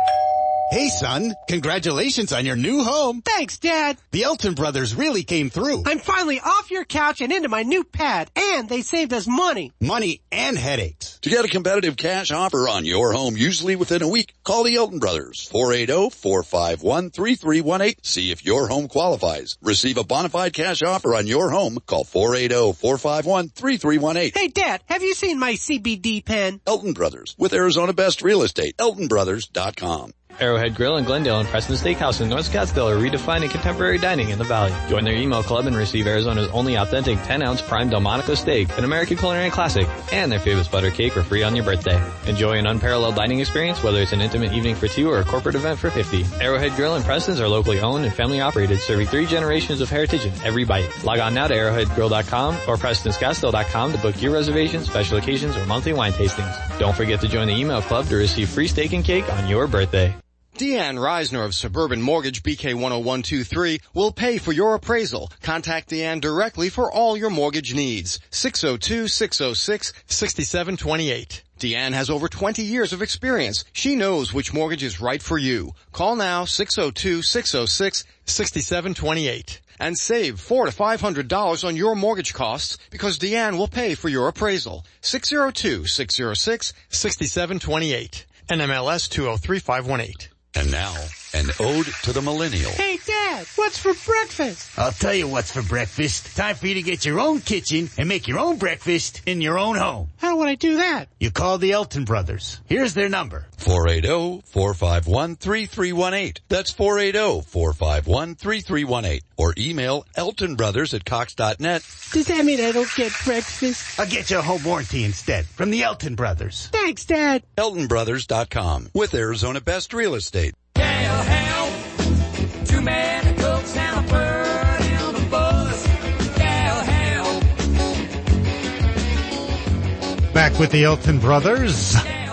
Hey, son, congratulations on your new home. Thanks, Dad. The Elton Brothers really came through. I'm finally off your couch and into my new pad, and they saved us money. Money and headaches. To get a competitive cash offer on your home, usually within a week, call the Elton Brothers, four eight zero, four five one, three three one eight. See if your home qualifies. Receive a bona fide cash offer on your home. Call four eight zero, four five one, three three one eight. Hey, Dad, have you seen my C B D pen? Elton Brothers, with Arizona Best Real Estate, elton brothers dot com. Arrowhead Grill in Glendale and Preston Steakhouse in North Scottsdale are redefining contemporary dining in the Valley. Join their email club and receive Arizona's only authentic ten ounce prime Delmonico steak, an American culinary classic, and their famous butter cake for free on your birthday. Enjoy an unparalleled dining experience, whether it's an intimate evening for two or a corporate event for fifty. Arrowhead Grill and Preston's are locally owned and family operated, serving three generations of heritage in every bite. Log on now to arrowhead grill dot com or preston scottsdale dot com to book your reservations, special occasions, or monthly wine tastings. Don't forget to join the email club to receive free steak and cake on your birthday. Deanne Reisner of Suburban Mortgage B K one oh one two three will pay for your appraisal. Contact Deanne directly for all your mortgage needs. six oh two, six oh six, six seven two eight. Deanne has over twenty years of experience. She knows which mortgage is right for you. Call now six oh two, six oh six, six seven two eight. And save four to five hundred dollars on your mortgage costs because Deanne will pay for your appraisal. six oh two, six oh six, six seven two eight. N M L S two oh three five one eight. And now, an ode to the millennial. Hey, Dad, what's for breakfast? I'll tell you what's for breakfast. Time for you to get your own kitchen and make your own breakfast in your own home. How would I do that? You call the Elton Brothers. Here's their number. four eight zero, four five one, three three one eight. That's four eight zero, four five one, three three one eight. Or email elton brothers at cox dot net. Does that mean I don't get breakfast? I'll get you a home warranty instead from the Elton Brothers. Thanks, Dad. elton brothers dot com with Arizona Best Real Estate. Can't help too many cooks and a bird in the bus. Can't help. Back with the Elton Brothers.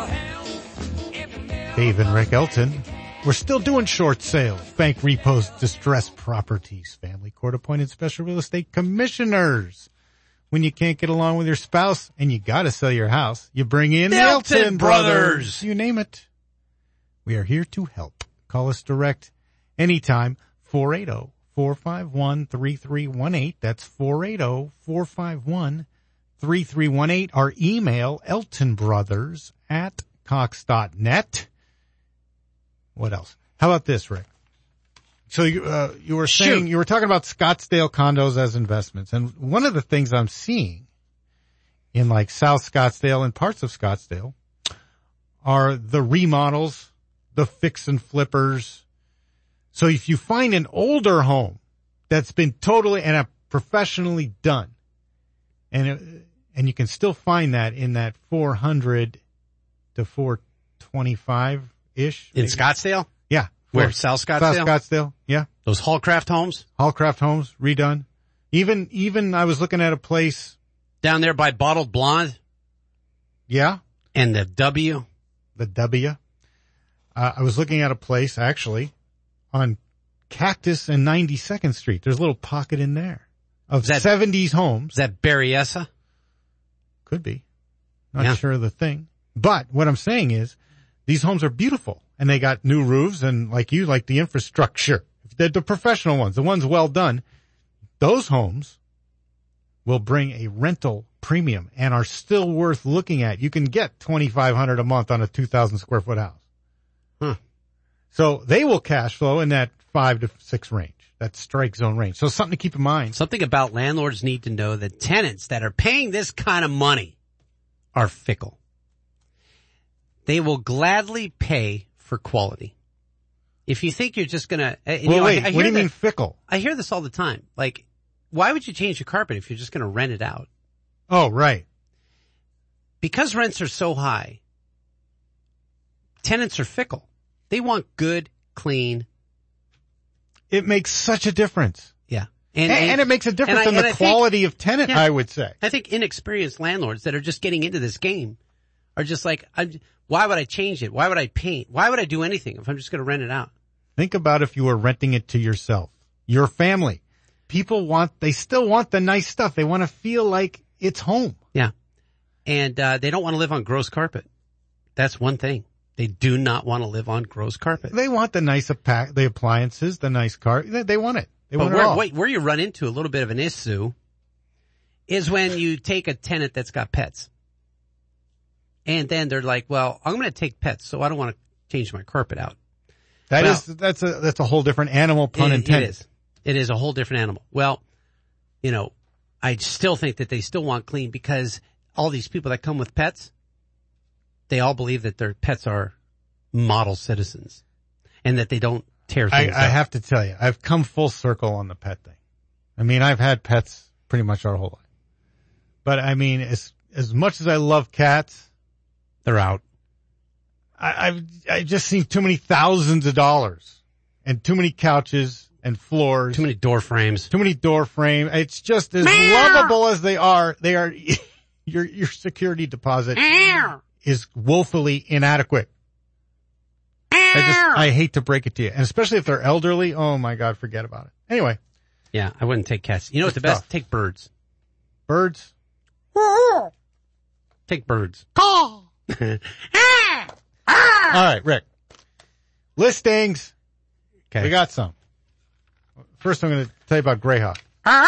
Dave and Rick Elton. We're still doing short sales, bank repos, distressed properties, family court-appointed special real estate commissioners. When you can't get along with your spouse and you gotta sell your house, you bring in the Elton, Elton Brothers. Brothers. You name it. We are here to help. Call us direct anytime, four eight zero, four five one, three three one eight. That's four eight zero, four five one, three three one eight. Our email, eltonbrothers at cox dot net. What else? How about this, Rick? So you, uh, you were saying, Shoot. you were talking about Scottsdale condos as investments. And one of the things I'm seeing in like South Scottsdale and parts of Scottsdale are the remodels, the fix and flippers. So if you find an older home that's been totally and uh, professionally done, and it, and you can still find that in that four hundred to four twenty-five ish in Scottsdale. Yeah, Where? South Scottsdale? South Scottsdale, yeah. Those Hallcraft homes? Hallcraft homes, redone. Even, even I was looking at a place. Down there by Bottled Blonde? Yeah. And the W? The W. Uh, I was looking at a place, actually, on Cactus and ninety-second Street. There's a little pocket in there of that, seventies homes. Is that Berryessa? Could be. Not yeah. sure of the thing. But what I'm saying is, these homes are beautiful. And they got new roofs and, like you, like the infrastructure. The, the professional ones, the ones well done. Those homes will bring a rental premium and are still worth looking at. You can get twenty-five hundred dollars a month on a two thousand square foot house. Huh. So they will cash flow in that five to six range, that strike zone range. So something to keep in mind. Something about landlords need to know that tenants that are paying this kind of money are fickle. They will gladly pay for quality. If you think you're just gonna, uh, well, you know, wait, I, I what do you that, mean fickle? I hear this all the time. Like, why would you change your carpet if you're just gonna rent it out? Oh, right. Because rents are so high, tenants are fickle. They want good, clean. It makes such a difference. Yeah. And, and, and it makes a difference in the quality think, of tenant, yeah, I would say. I think inexperienced landlords that are just getting into this game are just like, I'm, why would I change it? Why would I paint? Why would I do anything if I'm just going to rent it out? Think about if you were renting it to yourself, your family. People want, they still want the nice stuff. They want to feel like it's home. Yeah. And, uh, they don't want to live on gross carpet. That's one thing. They do not want to live on gross carpet. They want the nice, the appliances, the nice car. They, they want it. They but want where, it all. Wait, where you run into a little bit of an issue is when you take a tenant that's got pets. And then they're like, well, I'm going to take pets, so I don't want to change my carpet out. That well, is, that's a, that's a whole different animal, pun it, intended. It is. It is a whole different animal. Well, you know, I still think that they still want clean because all these people that come with pets, they all believe that their pets are model citizens and that they don't tear things I, I up. have to tell you, I've come full circle on the pet thing. I mean, I've had pets pretty much our whole life. But I mean, as, as much as I love cats, they're out. I, I've, I've just seen too many thousands of dollars and too many couches and floors. Too many door frames. Too many door frame. It's just as Meow. lovable as they are. They are, your, your security deposit Meow. is woefully inadequate. I just, I hate to break it to you. And especially if they're elderly. Oh my God, forget about it. Anyway. Yeah, I wouldn't take cats. You know what's the best? Tough. Take birds. Birds? Take birds. Call. All right, Rick. Listings. Okay. We got some. First, I'm going to tell you about Greyhawk.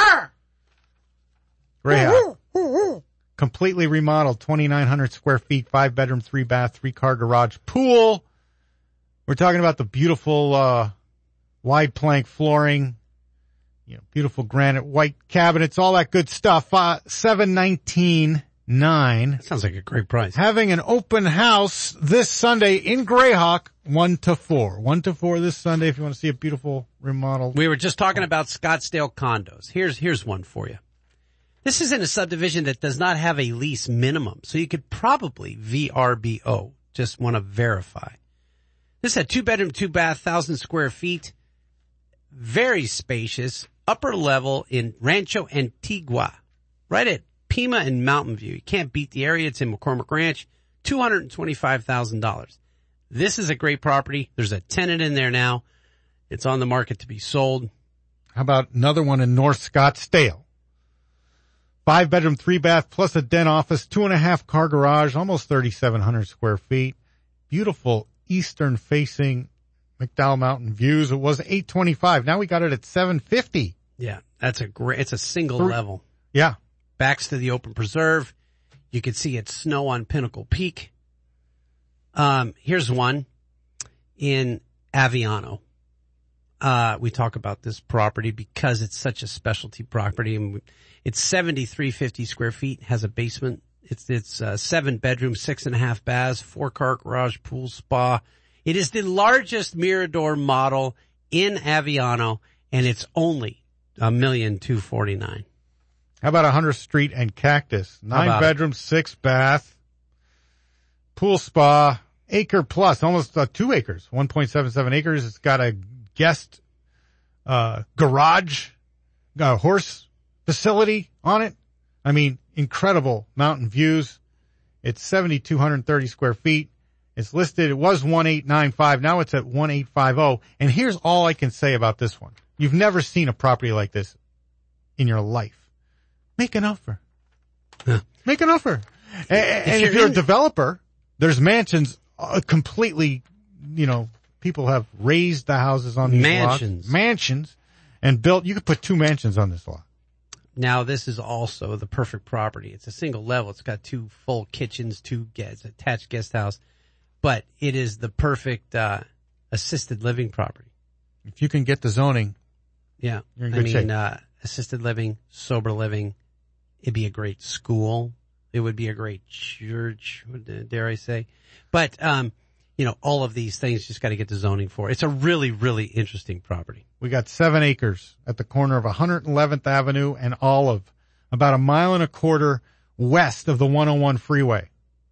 Greyhawk. Completely remodeled, twenty-nine hundred square feet, five bedroom, three bath, three car garage, pool. We're talking about the beautiful, uh, wide plank flooring, you know, beautiful granite, white cabinets, all that good stuff. Uh, seven nineteen nine. That sounds like a great price. Having an open house this Sunday in Greyhawk, one to four. One to four this Sunday if you want to see a beautiful remodel. We were just talking about Scottsdale condos. Here's, here's one for you. This is in a subdivision that does not have a lease minimum, so you could probably V R B O. Just want to verify. This had two bedroom, two bath, thousand square feet. Very spacious, upper level in Rancho Antigua. Right at Pima and Mountain View. You can't beat the area. It's in McCormick Ranch. two hundred twenty-five thousand dollars. This is a great property. There's a tenant in there now. It's on the market to be sold. How about another one in North Scottsdale? Five bedroom, three bath, plus a den office, two and a half car garage, almost thirty-seven hundred square feet. Beautiful eastern facing McDowell Mountain views. It was eight twenty-five. Now we got it at seven fifty. Yeah, that's a great, it's a single Three. level. Yeah. Backs to the open preserve. You can see it snow on Pinnacle Peak. Um, here's one in Aviano. Uh, we talk about this property because it's such a specialty property, and it's seventy-three fifty square feet, has a basement. It's, it's, uh, seven bedrooms, six and a half baths, four car garage, pool, spa. It is the largest Mirador model in Aviano, and it's only a million two forty-nine. How about one hundredth Street and Cactus? Nine bedroom, six bath, pool spa, acre plus, almost uh, two acres, one point seven seven acres. It's got a guest uh garage, got a horse facility on it. I mean, incredible mountain views. It's seven thousand two hundred thirty square feet. It's listed, it was one eight nine five, now it's at one eight five zero. And here's all I can say about this one. You've never seen a property like this in your life. Make an offer. Huh. Make an offer. And, and if, you're, you're in, a developer, there's mansions uh, completely, you know, people have raised the houses on these mansions. lots. Mansions. And built, you could put two mansions on this lot. Now, this is also the perfect property. It's a single level. It's got two full kitchens, two guests, attached guest house. But it is the perfect uh assisted living property. If you can get the zoning, yeah, you're in I good mean, shape. Uh, assisted living, sober living. It'd be a great school. It would be a great church, dare I say. But, um, you know, all of these things just got to get the zoning for. It's a really, really interesting property. We got seven acres at the corner of one hundred eleventh Avenue and Olive, about a mile and a quarter west of the one oh one freeway.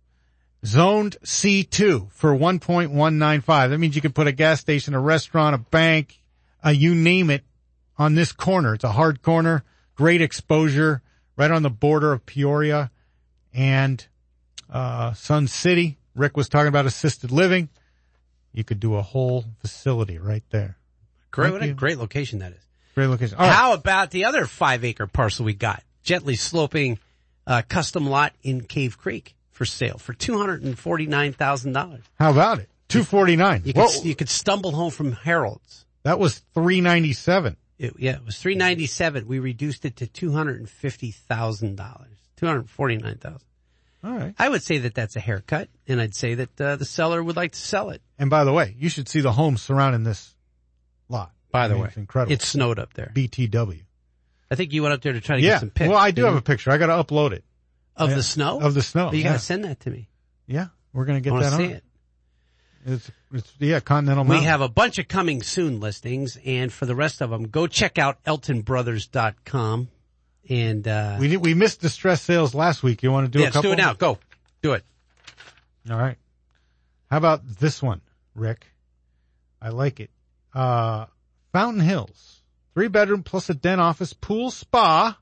Zoned C two for one point one nine five. That means you could put a gas station, a restaurant, a bank, uh, you name it, on this corner. It's a hard corner, great exposure, right on the border of Peoria and uh Sun City. Rick was talking about assisted living. You could do a whole facility right there. Great, what a great location that is. Great location. All How right. about the other five acre parcel we got? Gently sloping uh custom lot in Cave Creek for sale for two hundred forty-nine thousand dollars. How about it? two forty-nine. You could, you could stumble home from Harold's. That was three ninety-seven. It, yeah, it was three ninety-seven. We reduced it to two hundred fifty thousand dollars. two hundred forty-nine thousand dollars. All right. I would say that that's a haircut, and I'd say that uh, the seller would like to sell it. And by the way, you should see the homes surrounding this lot. By the I mean, way, it's incredible. It snowed up there. B T W. I think you went up there to try to yeah. get some pics. Well, I do didn't have you? a picture. I got to upload it. Of yeah. the snow? Of the snow. But you yeah. got to send that to me. Yeah, we're going to get I that want on. to see it. It's, it's, yeah, Continental We Mountain. have a bunch of coming soon listings, and for the rest of them, go check out elton brothers dot com. And, uh, We did, we missed distress sales last week. You want to do yeah, a couple? let's do it now. Go. Do it. All right. How about this one, Rick? I like it. Uh, Fountain Hills. Three bedroom plus a den office, pool, spa.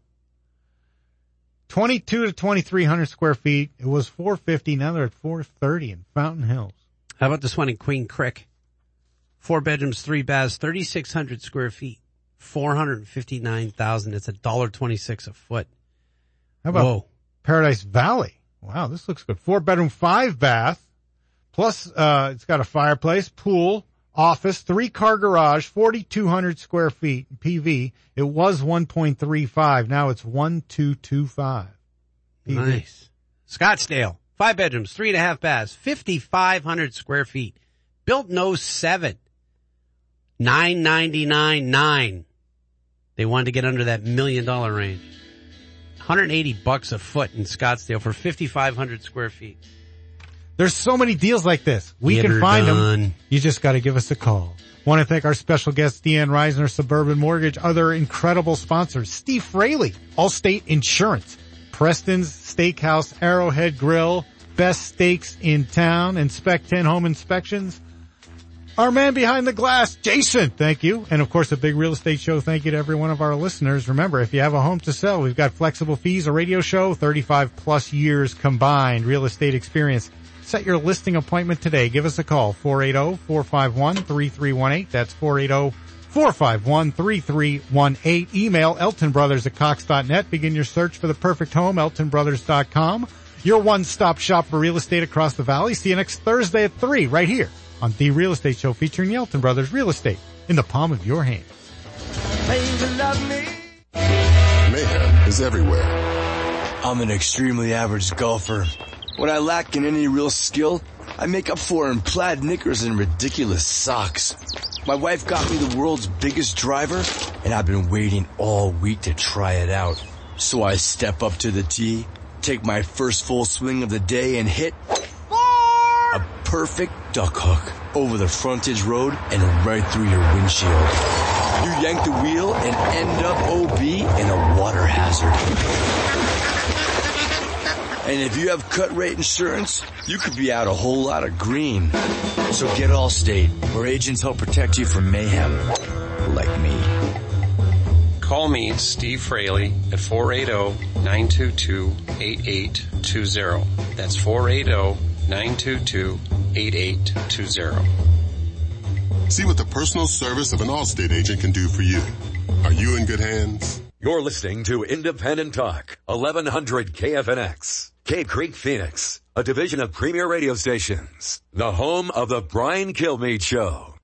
twenty-two to twenty-three hundred square feet. It was four fifty. Now they're at four thirty in Fountain Hills. How about this one in Queen Creek? Four bedrooms, three baths, thirty-six hundred square feet, four hundred fifty-nine thousand. It's a dollar twenty-six a foot. How about Whoa. Paradise Valley? Wow, this looks good. Four bedroom, five bath. Plus, uh, it's got a fireplace, pool, office, three car garage, forty-two hundred square feet P V. It was one point three five. Now it's one two two five. P V. Nice. Scottsdale. Five bedrooms, three and a half baths, fifty-five hundred square feet. Built in oh seven. nine ninety-nine nine. They wanted to get under that million dollar range. one hundred eighty bucks a foot in Scottsdale for fifty-five hundred square feet. There's so many deals like this. We Get can her find done. them. You just got to give us a call. Want to thank our special guest, Deanne Reisner, Suburban Mortgage, other incredible sponsors, Steve Fraley, Allstate Insurance, Preston's Steakhouse, Arrowhead Grill, best steaks in town, Inspect ten Home Inspections. Our man behind the glass, Jason, thank you. And of course, a big real estate show thank you to every one of our listeners. Remember, if you have a home to sell, we've got flexible fees, a radio show, thirty-five plus years combined real estate experience. Set your listing appointment today. Give us a call, four eight zero, four five one, three three one eight. That's four eight zero, four five one, three three one eight. Email elton brothers at cox dot net. Begin your search for the perfect home, elton brothers dot com. Your one-stop shop for real estate across the valley. See you next Thursday at three right here on The Real Estate Show featuring the Elton Brothers Real Estate in the palm of your hand. Baby, love me. Mayhem is everywhere. I'm an extremely average golfer. What I lack in any real skill, I make up for in plaid knickers and ridiculous socks. My wife got me the world's biggest driver, and I've been waiting all week to try it out. So I step up to the tee, take my first full swing of the day, and hit a perfect duck hook over the frontage road and right through your windshield. You yank the wheel and end up O B in a water hazard. And if you have cut rate insurance, you could be out a whole lot of green. So get Allstate, where agents help protect you from mayhem. Like me. Call me, Steve Fraley, at four eight zero, nine two two, eight eight two zero. That's four eight zero, nine two two, eight eight two zero. See what the personal service of an Allstate agent can do for you. Are you in good hands? You're listening to Independent Talk, eleven hundred K F N X. Cave Creek, Phoenix, a division of Premier Radio Stations. The home of the Brian Kilmeade Show.